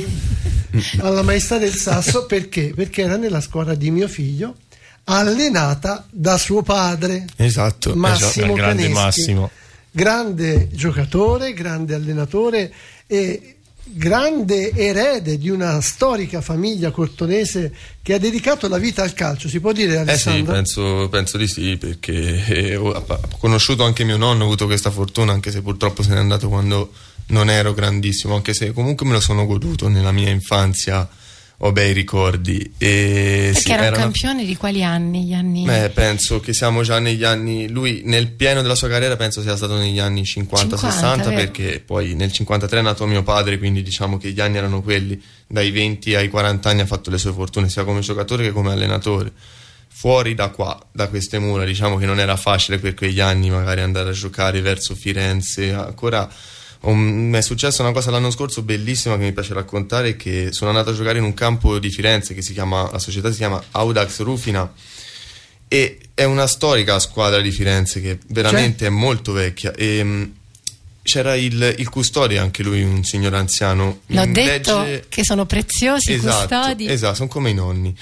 S2: alla Maestà del Sasso, perché? Perché era nella squadra di mio figlio, allenata da suo padre, Massimo
S4: grande
S2: Caneschi,
S4: Massimo.
S2: grande giocatore, grande allenatore e grande erede di una storica famiglia cortonese che ha dedicato la vita al calcio, si può dire, Alessandro?
S5: Sì, penso di sì, perché ho conosciuto anche mio nonno, ho avuto questa fortuna, anche se purtroppo se n'è andato quando non ero grandissimo, anche se comunque me lo sono goduto nella mia infanzia, ho bei ricordi. E
S6: perché
S5: sì,
S6: era un
S5: era
S6: campione di quali anni? Gli anni?
S5: Penso che siamo già negli anni, lui nel pieno della sua carriera penso sia stato negli anni 50-60,
S6: vero?
S5: perché poi nel 53 è nato mio padre, quindi diciamo che gli anni erano quelli, dai 20 ai 40 anni ha fatto le sue fortune sia come giocatore che come allenatore. Fuori da qua, da queste mura, diciamo che non era facile per quegli anni magari andare a giocare verso Firenze. Ancora mi è successa una cosa l'anno scorso bellissima che mi piace raccontare, che sono andato a giocare in un campo di Firenze la società si chiama Audax Rufina, e è una storica squadra di Firenze che veramente è molto vecchia, e c'era il custode, anche lui un signor anziano.
S6: L'ho detto che sono preziosi i custodi.
S5: Esatto, sono come i nonni.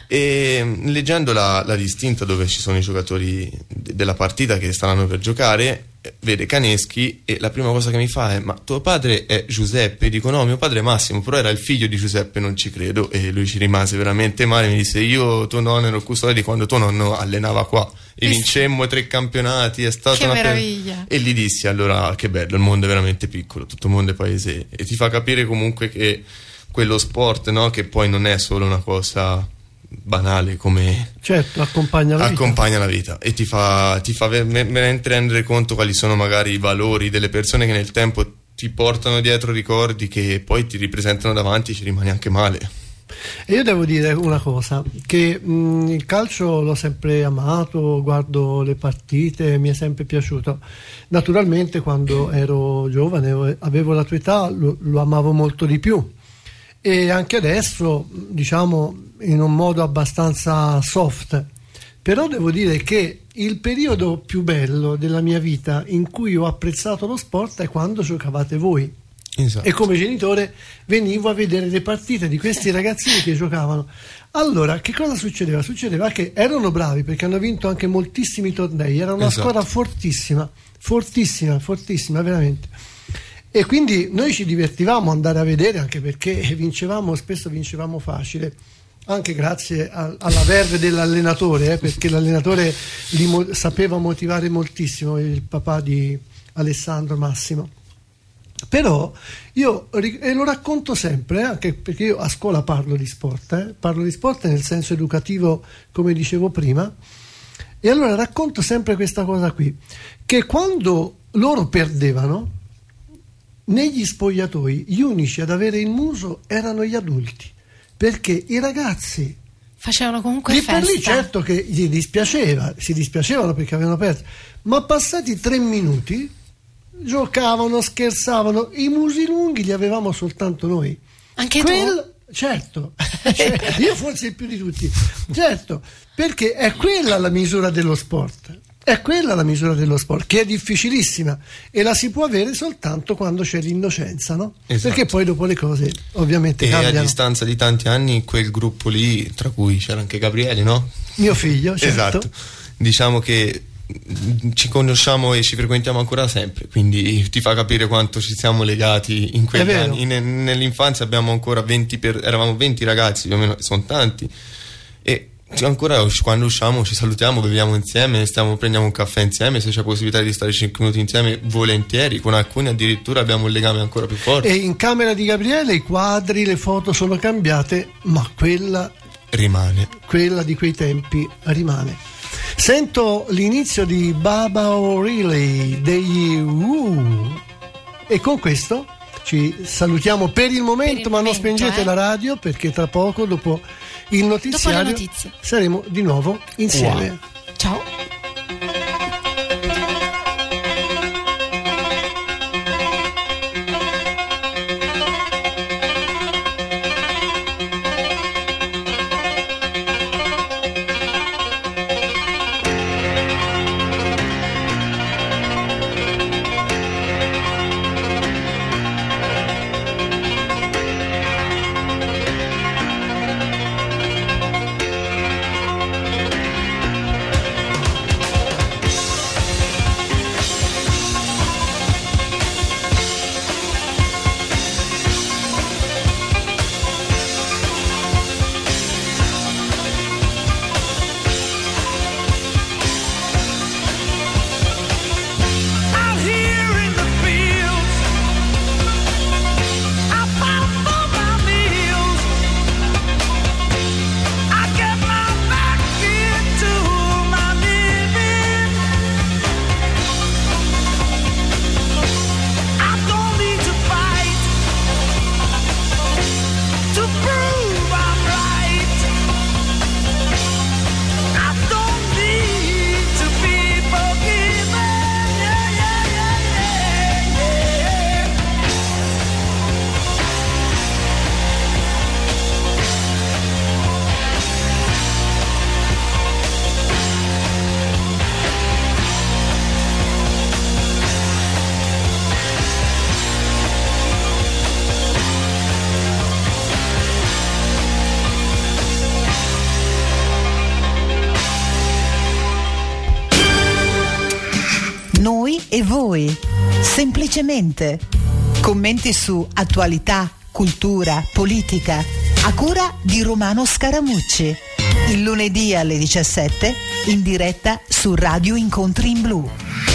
S5: E leggendo la distinta dove ci sono i giocatori della partita che staranno per giocare, vede Caneschi e la prima cosa che mi fa è: ma tuo padre è Giuseppe? Dico no, mio padre è Massimo, però era il figlio di Giuseppe, non ci credo. E lui ci rimase veramente male, mi disse: io tuo nonno ero il custode di quando tuo nonno allenava qua e vincemmo 3 campionati, è stata
S6: che meraviglia.
S5: E gli dissi: allora che bello, il mondo è veramente piccolo, tutto il mondo è paese, e ti fa capire comunque che quello sport, no, che poi non è solo una cosa banale, come
S2: certo accompagna la vita
S5: e ti fa veramente rendere conto quali sono magari i valori delle persone che nel tempo ti portano dietro ricordi che poi ti ripresentano davanti e ci rimani anche male.
S2: E io devo dire una cosa, che il calcio l'ho sempre amato, guardo le partite, mi è sempre piaciuto. Naturalmente quando ero giovane, avevo la tua età, lo amavo molto di più, e anche adesso, diciamo, in un modo abbastanza soft. Però devo dire che il periodo più bello della mia vita in cui ho apprezzato lo sport è quando giocavate voi.
S5: Esatto.
S2: E come genitore venivo a vedere le partite di questi ragazzini che giocavano. Allora, che cosa succedeva? Succedeva che erano bravi, perché hanno vinto anche moltissimi tornei, era una squadra fortissima, veramente. E quindi noi ci divertivamo ad andare a vedere, anche perché spesso vincevamo facile, anche grazie alla verve dell'allenatore, perché l'allenatore sapeva motivare moltissimo, il papà di Alessandro, Massimo. Però io, e lo racconto sempre, anche perché io a scuola parlo di sport nel senso educativo, come dicevo prima, e allora racconto sempre questa cosa qui, che quando loro perdevano, negli spogliatoi gli unici ad avere il muso erano gli adulti, perché i ragazzi
S6: facevano comunque
S2: lì
S6: festa.
S2: per lì, certo che si dispiacevano perché avevano perso, ma passati 3 minuti giocavano, scherzavano, i musi lunghi li avevamo soltanto noi.
S6: Anche tu?
S2: Certo, io forse il più di tutti, certo, perché è quella la misura dello sport. È quella la misura dello sport, che è difficilissima e la si può avere soltanto quando c'è l'innocenza, no?
S5: Esatto.
S2: Perché poi dopo le cose ovviamente cambiano.
S5: E a distanza di tanti anni quel gruppo lì, tra cui c'era anche Gabriele, no?
S2: Mio figlio, certo.
S5: Esatto. Diciamo che ci conosciamo e ci frequentiamo ancora sempre, quindi ti fa capire quanto ci siamo legati in quegli anni. Nell'infanzia abbiamo ancora eravamo 20 ragazzi, più o meno, sono tanti, e ancora quando usciamo ci salutiamo, beviamo insieme, prendiamo un caffè insieme, se c'è possibilità di stare 5 minuti insieme volentieri, con alcuni addirittura abbiamo un legame ancora più forte.
S2: E in camera di Gabriele i quadri, le foto sono cambiate, ma quella
S5: rimane,
S2: quella di quei tempi rimane. Sento l'inizio di Baba O'Reilly degli e con questo ci salutiamo per il momento, ma non spengete la radio, perché tra poco, dopo il notiziario, saremo di nuovo insieme.
S6: Wow. Ciao.
S1: Noi e voi, semplicemente. Commenti su attualità, cultura, politica, a cura di Romano Scaramucci. Il lunedì alle 17 in diretta su Radio Incontri in Blu.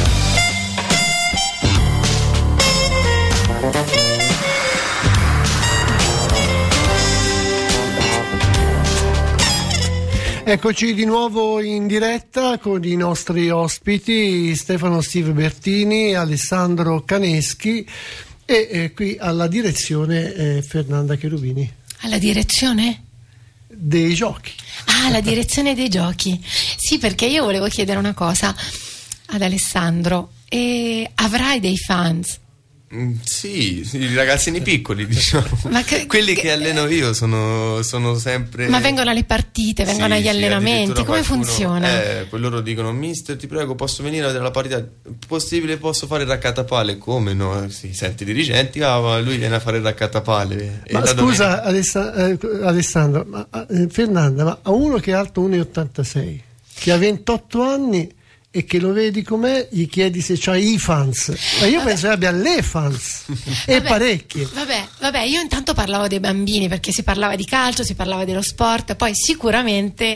S2: Eccoci di nuovo in diretta con i nostri ospiti Stefano Steve Bertini, Alessandro Caneschi e qui alla direzione Fernanda Cherubini.
S6: Alla direzione?
S2: Dei giochi.
S6: Ah, la direzione dei giochi. Sì, perché io volevo chiedere una cosa ad Alessandro. Avrai dei fans?
S5: Sì, i ragazzini piccoli, diciamo. Quelli che alleno io sono sempre.
S6: Ma vengono alle partite, vengono agli allenamenti, come funziona?
S5: Poi loro dicono: mister, ti prego, posso venire a vedere la partita? Possibile, posso fare il raccattapale? Come no? Si sente i dirigenti, lui viene a fare il raccattapale.
S2: Ma scusa, Alessandro, Fernanda, ma a uno che è alto 1,86, che ha 28 anni e che lo vedi com'è, gli chiedi se c'ha i fans, ma io penso che abbia le fans e parecchie.
S6: Vabbè, io intanto parlavo dei bambini, perché si parlava di calcio, si parlava dello sport, poi sicuramente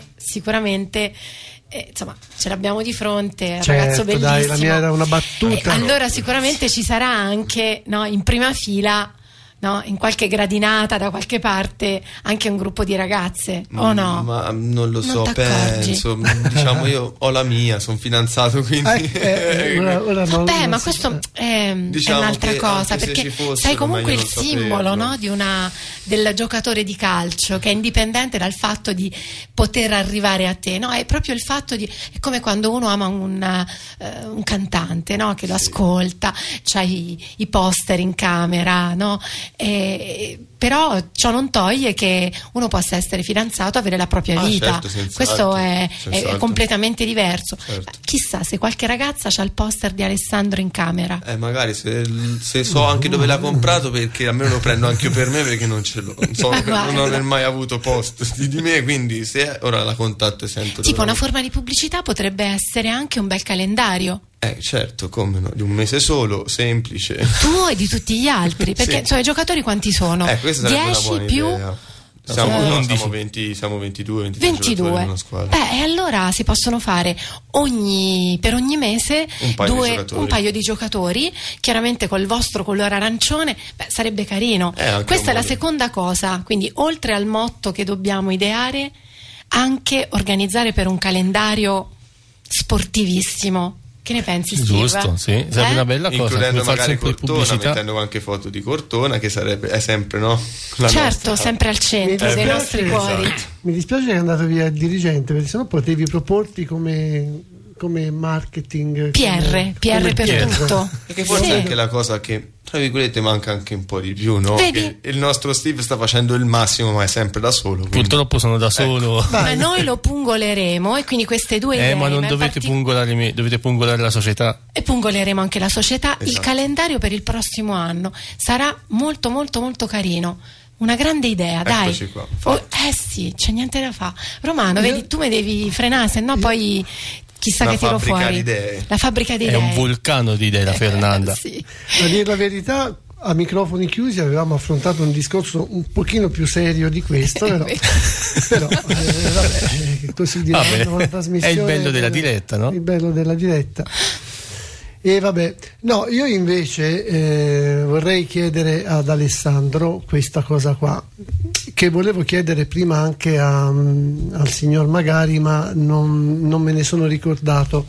S6: insomma, ce l'abbiamo di fronte, un ragazzo bellissimo.
S2: Dai, la mia era una battuta.
S6: Allora sicuramente ci sarà anche, no, in prima fila, no, in qualche gradinata da qualche parte, anche un gruppo di ragazze, o no?
S5: Ma non lo so, penso, diciamo, io ho la mia, sono fidanzato, quindi
S6: vabbè, ma questo è un'altra cosa, perché sei comunque il simbolo, no, del giocatore di calcio, che è indipendente dal fatto di poter arrivare a te, no? È proprio il fatto è come quando uno ama un cantante, no? Che lo ascolta, c'hai i poster in camera, no? Però ciò non toglie che uno possa essere fidanzato, avere la propria vita,
S5: certo,
S6: questo è completamente diverso.
S5: Certo.
S6: Chissà se qualche ragazza c'ha il poster di Alessandro in camera,
S5: magari se so anche dove l'ha comprato, perché almeno lo prendo anche io per me, perché non ce l'ho, non ho mai avuto post di me, quindi se ora la contatto e sento
S6: tipo una forma di pubblicità potrebbe essere anche un bel calendario.
S5: Certo, come no, di un mese solo, semplice.
S6: Tu e di tutti gli altri, perché insomma, i giocatori quanti sono?
S5: 10
S6: più
S5: idea. Siamo 22 giocatori in una squadra.
S6: E allora si possono fare per ogni mese un paio di giocatori, chiaramente col vostro colore arancione. Sarebbe carino. Questa è la seconda cosa, quindi oltre al motto che dobbiamo ideare, anche organizzare per un calendario sportivissimo. Che ne pensi, Steve?
S4: Giusto, sì, sarebbe una bella cosa,
S5: includendo magari
S4: sempre
S5: Cortona,
S4: pubblicità,
S5: mettendo anche foto di Cortona, che è sempre, no?
S6: Certo, sempre al centro dei nostri cuori.
S5: Esatto.
S2: Mi dispiace che è andato via il dirigente, perché sennò potevi proporti come marketing
S6: PR per tutto.
S5: Perché forse è anche la cosa che, tra virgolette, manca anche un po' di più, no? Che il nostro Steve sta facendo il massimo, ma è sempre da solo, quindi.
S4: Purtroppo sono da solo.
S6: Ma noi lo pungoleremo, e quindi queste due idee,
S4: ma non dovete pungolare me, dovete pungolare la società.
S6: E pungoleremo anche la società.
S5: Esatto.
S6: Il calendario per il prossimo anno sarà molto molto molto carino. Una grande idea,
S5: Eccoci
S6: dai.
S5: Qua,
S6: Sì, c'è niente da fare. Romano, vedi, tu mi devi frenare, se no poi chissà che tiro fuori. La fabbrica di idee.
S4: È un vulcano di idee, la Fernanda.
S6: Sì.
S2: A dire la verità, a microfoni chiusi avevamo affrontato un discorso un pochino più serio di questo, però vabbè, così diranno una trasmissione.
S4: È il bello della diretta, no?
S2: Il bello della diretta. E vabbè, no, io invece vorrei chiedere ad Alessandro questa cosa qua, che volevo chiedere prima anche al signor Magari, ma non me ne sono ricordato.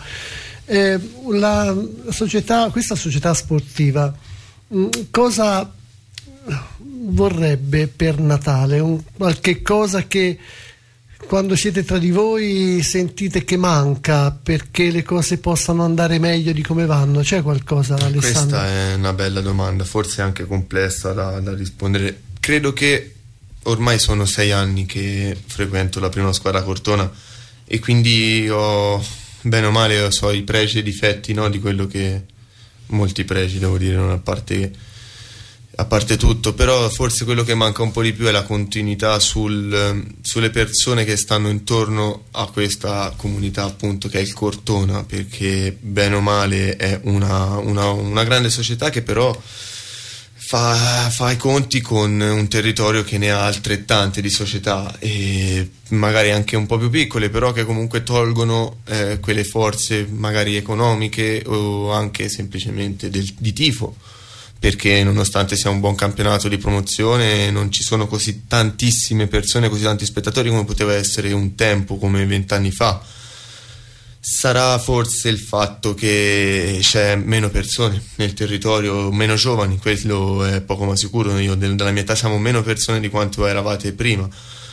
S2: Questa società sportiva cosa vorrebbe per Natale? Qualche cosa che quando siete tra di voi sentite che manca perché le cose possano andare meglio di come vanno? C'è qualcosa, Alessandro?
S5: Questa è una bella domanda, forse anche complessa da rispondere. Credo che ormai sono 6 anni che frequento la prima squadra Cortona, e quindi bene o male so i pregi e i difetti, no, di quello che molti pregi, devo dire, non a parte a parte tutto, però forse quello che manca un po' di più è la continuità sulle persone che stanno intorno a questa comunità, appunto, che è il Cortona, perché bene o male è una grande società che però fa i conti con un territorio che ne ha altrettante di società, e magari anche un po' più piccole, però che comunque tolgono quelle forze magari economiche o anche semplicemente di tifo, perché nonostante sia un buon campionato di promozione non ci sono così tantissime persone, così tanti spettatori come poteva essere un tempo, come 20 anni fa. Sarà forse il fatto che c'è meno persone nel territorio, meno giovani, quello è poco ma sicuro. Io della mia età siamo meno persone di quanto eravate prima,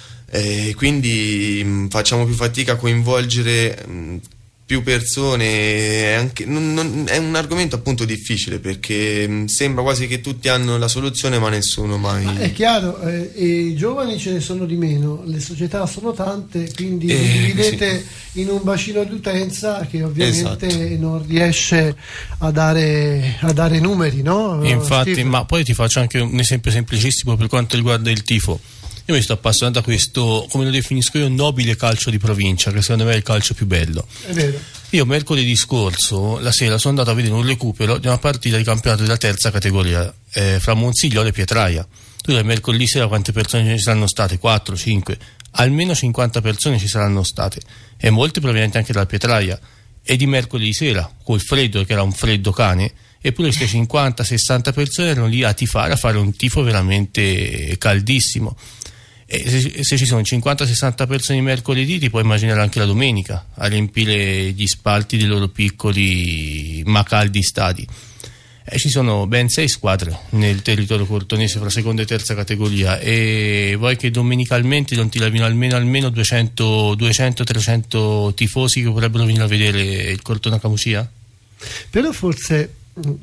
S5: quindi facciamo più fatica a coinvolgere più persone. È un argomento appunto difficile, perché sembra quasi che tutti hanno la soluzione ma nessuno mai.
S2: Ma è chiaro, i giovani ce ne sono di meno, le società sono tante, quindi dividete in un bacino d'utenza che ovviamente non riesce a dare numeri, no?
S4: Infatti,
S2: Steve?
S4: ma poi ti faccio anche un esempio semplicissimo per quanto riguarda il tifo. Io mi sto appassionando a questo, come lo definisco io, nobile calcio di provincia, che secondo me è il calcio più bello.
S2: È vero.
S4: Io mercoledì scorso, la sera, sono andato a vedere un recupero di una partita di campionato della terza categoria fra Monsigliolo e Pietraia. Tu dai mercoledì sera quante persone ci saranno state? 4, 5, almeno 50 persone ci saranno state, e molte provenienti anche dalla Pietraia. E di mercoledì sera, col freddo, che era un freddo cane, eppure queste 50-60 persone erano lì a tifare, a fare un tifo veramente caldissimo. E se ci sono 50-60 persone mercoledì, ti puoi immaginare anche la domenica a riempire gli spalti dei loro piccoli ma caldi stadi. Ci sono ben 6 squadre nel territorio cortonese fra seconda e terza categoria, e vuoi che domenicalmente non ti levino almeno 200-300 tifosi che vorrebbero venire a vedere il Cortona Camucia?
S2: Però forse,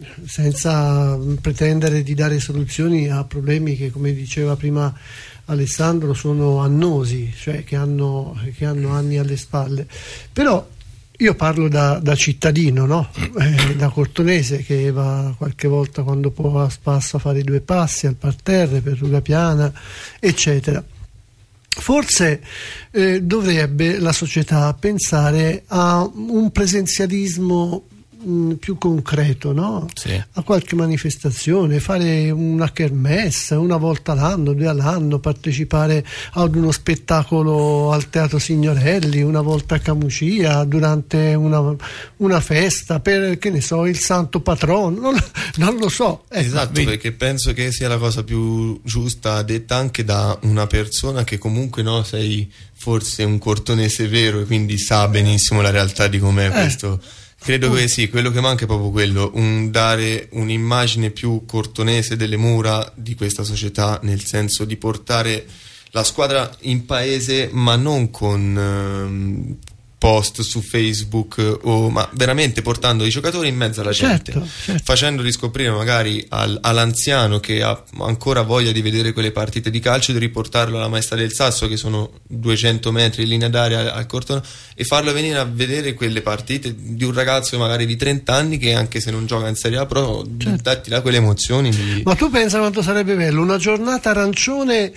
S2: senza pretendere di dare soluzioni a problemi che, come diceva prima Alessandro, sono annosi, cioè che hanno anni alle spalle, però io parlo da cittadino, no? Da cortonese, che va qualche volta quando può a spasso a fare 2 passi al parterre per Ruga Piana, eccetera. Forse dovrebbe la società pensare a un presenzialismo più concreto, no?
S4: Sì.
S2: A qualche manifestazione, fare una kermesse una volta l'anno, 2 all'anno, partecipare ad uno spettacolo al Teatro Signorelli, una volta a Camucia durante una festa per, che ne so, il santo patrono, non lo so.
S5: Esatto, perché penso che sia la cosa più giusta, detta anche da una persona che comunque, no, sei forse un cortonese vero e quindi sa benissimo la realtà di com'è questo. Credo che sì, quello che manca è proprio quello, dare un'immagine più cortonese delle mura di questa società, nel senso di portare la squadra in paese, ma non con post su Facebook, ma veramente portando i giocatori in mezzo alla gente, certo. Facendoli scoprire magari all'anziano che ha ancora voglia di vedere quelle partite di calcio, di riportarlo alla Maestà del Sasso, che sono 200 metri in linea d'aria al Cortona, e farlo venire a vedere quelle partite di un ragazzo magari di 30 anni che, anche se non gioca in Serie A, però datti là quelle emozioni.
S2: Ma tu pensa quanto sarebbe bello una giornata arancione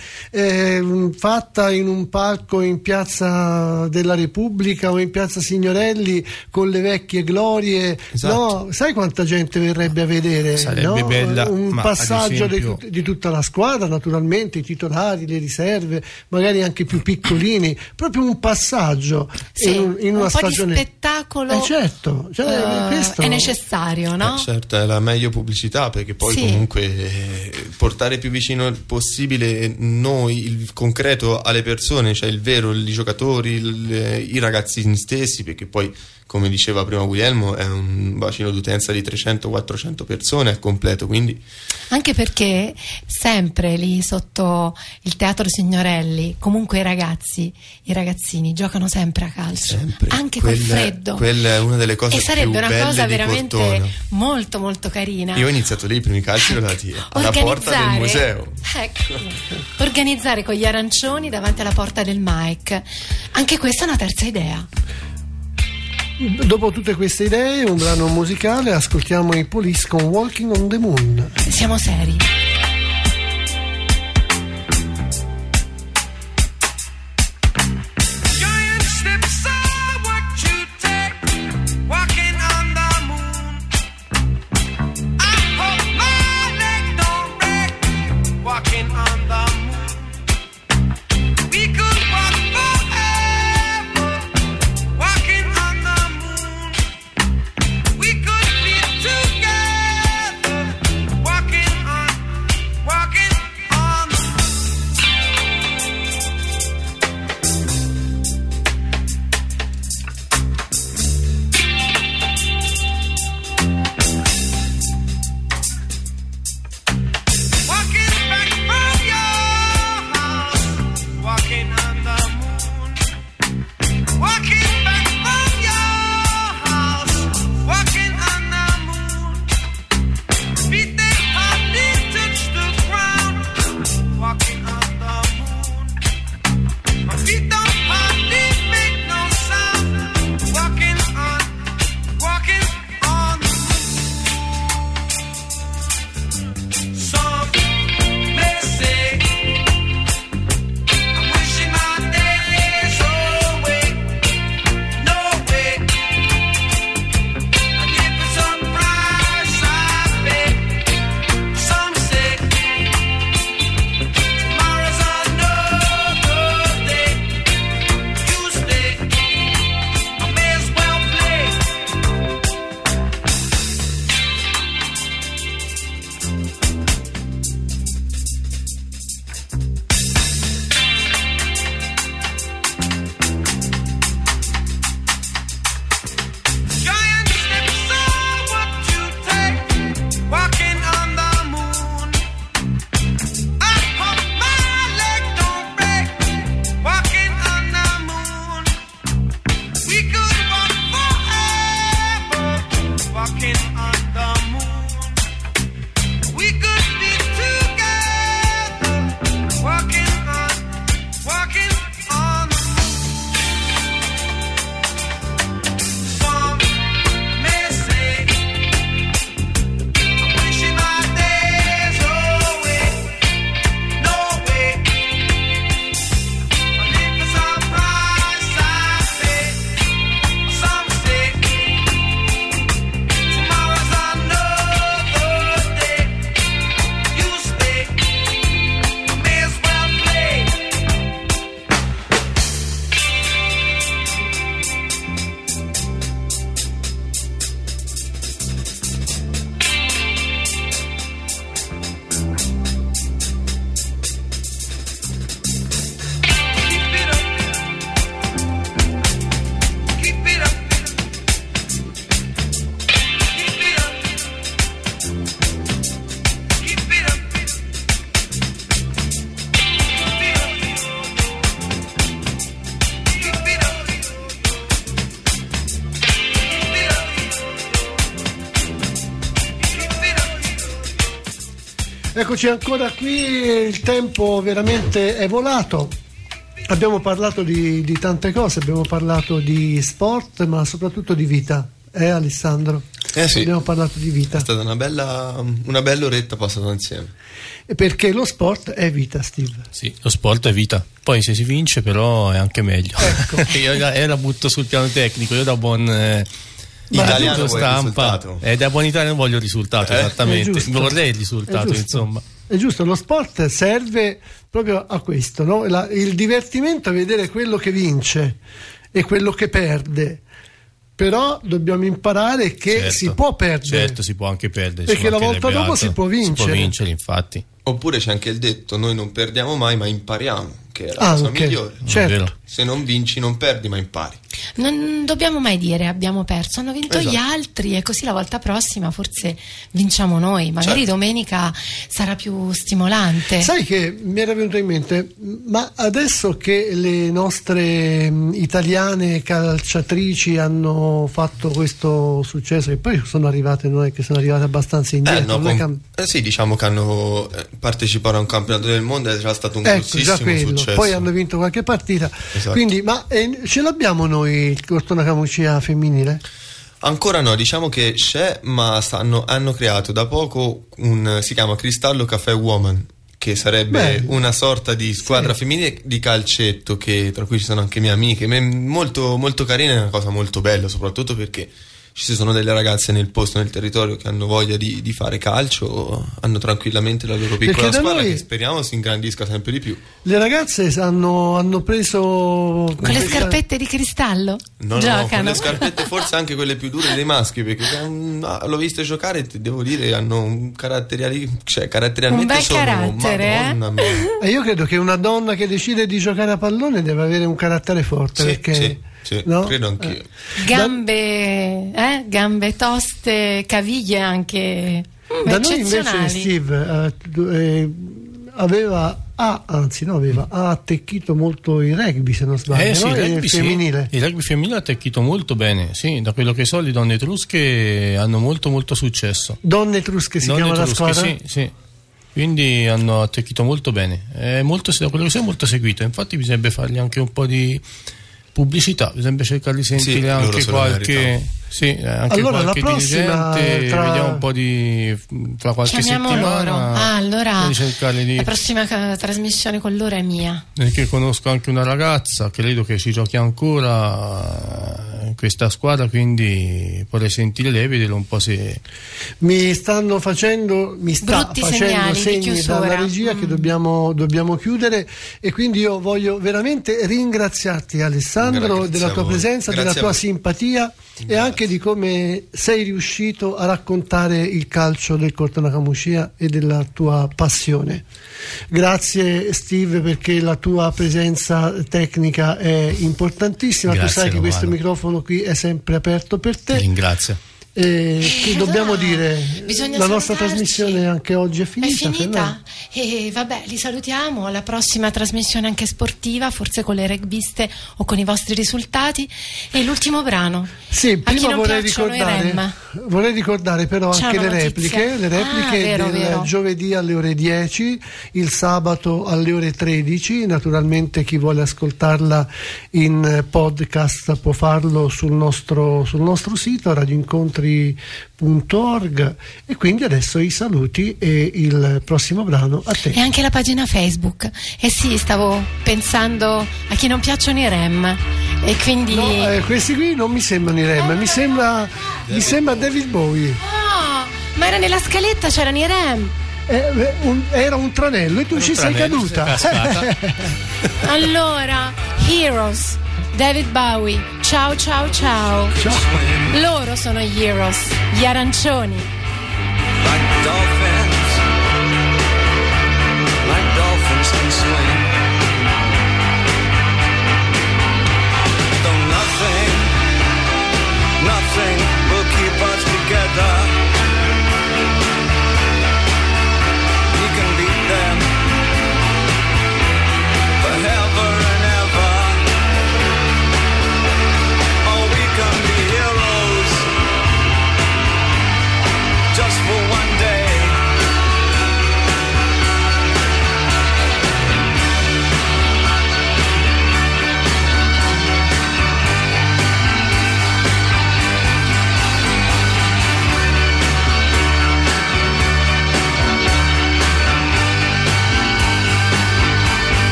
S2: fatta in un palco in Piazza della Repubblica o in Piazza Signorelli con le vecchie glorie,
S5: esatto.
S2: No? Sai quanta gente verrebbe a vedere?
S4: Sarebbe
S2: no?
S4: bella,
S2: un passaggio
S4: esempio...
S2: di tutta la squadra, naturalmente i titolari, le riserve, magari anche più piccolini, proprio un passaggio in una stagione
S6: di spettacolo.
S2: Certo, questo
S6: è necessario, no?
S5: Certo, è la meglio pubblicità, perché poi comunque portare più vicino possibile noi il concreto alle persone, cioè il vero, i giocatori, i ragazzini stessi, perché poi, come diceva prima Guglielmo, è un bacino d'utenza di 300-400 persone al completo, quindi
S6: anche perché sempre lì sotto il Teatro Signorelli comunque i ragazzini giocano sempre a calcio, sempre. Anche col freddo,
S5: quella è una delle cose più belle, e sarebbe una cosa
S6: veramente
S5: Cortona.
S6: Molto molto carina.
S5: Io ho iniziato lì i primi calci alla porta del museo,
S6: ecco, organizzare con gli arancioni davanti alla porta del Mike, anche questa è una terza idea.
S2: Dopo tutte queste idee, un brano musicale, ascoltiamo i Police con Walking on the Moon.
S6: Siamo seri.
S2: Eccoci ancora qui, il tempo veramente è volato. Abbiamo parlato di tante cose, abbiamo parlato di sport, ma soprattutto di vita. Alessandro?
S5: Sì.
S2: Abbiamo parlato di vita.
S5: È stata una bella oretta passata insieme.
S2: Perché lo sport è vita, Steve.
S4: Sì, lo sport è vita. Poi se si vince però è anche meglio.
S2: Ecco.
S4: Io la butto sul piano tecnico, io da buon
S5: italiano
S4: stampa da buon italiano voglio il risultato, esattamente. Vorrei il risultato, insomma.
S2: È giusto, lo sport serve proprio a questo, no? Il divertimento è vedere quello che vince e quello che perde. Però dobbiamo imparare che si può perdere.
S4: Certo, si può anche perdere.
S2: Perché la volta dopo si può vincere.
S4: Si può vincere, infatti.
S5: Oppure c'è anche il detto: noi non perdiamo mai, ma impariamo, che è la cosa migliore.
S2: Certo.
S5: Se non vinci non perdi, ma impari.
S6: Non dobbiamo mai dire abbiamo perso, hanno vinto gli altri e così la volta prossima forse vinciamo noi, magari domenica sarà più stimolante.
S2: Sai che mi era venuto in mente, ma adesso che le nostre italiane calciatrici hanno fatto questo successo, e poi sono arrivate, non è che sono arrivate abbastanza indietro,
S5: sì, diciamo che hanno partecipato a un campionato del mondo, è già stato un grossissimo successo.
S2: Poi hanno vinto qualche partita.
S5: Esatto.
S2: Quindi, ma ce l'abbiamo noi il Cortona Camucia femminile?
S5: Ancora no, diciamo che c'è, ma hanno creato da poco si chiama Cristallo Café Woman, che sarebbe una sorta di squadra femminile di calcetto, che tra cui ci sono anche mie amiche, molto, molto carina, è una cosa molto bella, soprattutto perché ci sono delle ragazze nel posto, nel territorio, che hanno voglia di fare calcio, hanno tranquillamente la loro piccola squadra che speriamo si ingrandisca sempre di più.
S2: Le ragazze hanno preso
S6: con le scarpette di cristallo?
S5: No, con le scarpette forse anche quelle più dure dei maschi, perché l'ho viste giocare e devo dire hanno un caratterialmente
S6: un bel carattere,
S2: io credo che una donna che decide di giocare a pallone deve avere un carattere forte, perché
S5: no? Credo anch'io.
S6: Gambe toste, caviglie anche
S2: da noi invece Steve ha attecchito molto il rugby, se non sbaglio,
S4: il rugby
S2: femminile.
S4: Il rugby femminile ha attecchito molto bene, sì, da quello che so le donne etrusche hanno molto molto successo.
S2: Donne etrusche si chiama la squadra?
S4: Sì. Quindi hanno attecchito molto bene, da quello che so è molto seguito, infatti bisognerebbe fargli anche un po' di pubblicità, bisogna cercare di sentire anche qualche
S2: la prossima
S4: dirigente, vediamo un po' tra qualche settimana.
S6: La prossima trasmissione con loro è mia,
S4: perché conosco anche una ragazza, credo che ci giochi ancora in questa squadra, quindi vorrei sentire lei, vedere un po' se
S2: mi sta facendo segni dalla regia che dobbiamo chiudere, e quindi io voglio veramente ringraziarti, Alessandro, della tua presenza, della tua simpatia e anche di come sei riuscito a raccontare il calcio del Cortona Camucia e della tua passione. Grazie Steve, perché la tua presenza tecnica è importantissima. Tu sai che questo microfono qui è sempre aperto per te.
S4: Ti ringrazio.
S2: Che dobbiamo dire? La nostra
S6: salutarci.
S2: Trasmissione anche oggi è finita.
S6: E vabbè, li salutiamo alla prossima trasmissione anche sportiva, forse con le rugbiste o con i vostri risultati. E l'ultimo brano.
S2: Sì, prima vorrei ricordare però anche le repliche del giovedì alle ore 10, il sabato alle ore 13. Naturalmente chi vuole ascoltarla in podcast può farlo sul nostro sito radioincontri.org. E quindi adesso i saluti e il prossimo brano a te.
S6: E anche la pagina Facebook. Sì, stavo pensando a chi non piacciono i Rem, e quindi
S2: questi qui non mi sembrano i Rem, mi sembra David Bowie.
S6: Ma era nella scaletta, c'erano i Rem.
S2: Era un tranello e tu ci sei caduta.
S6: Allora, Heroes, David Bowie, ciao. Loro sono gli Heroes, gli arancioni.
S7: Like dolphins can swim.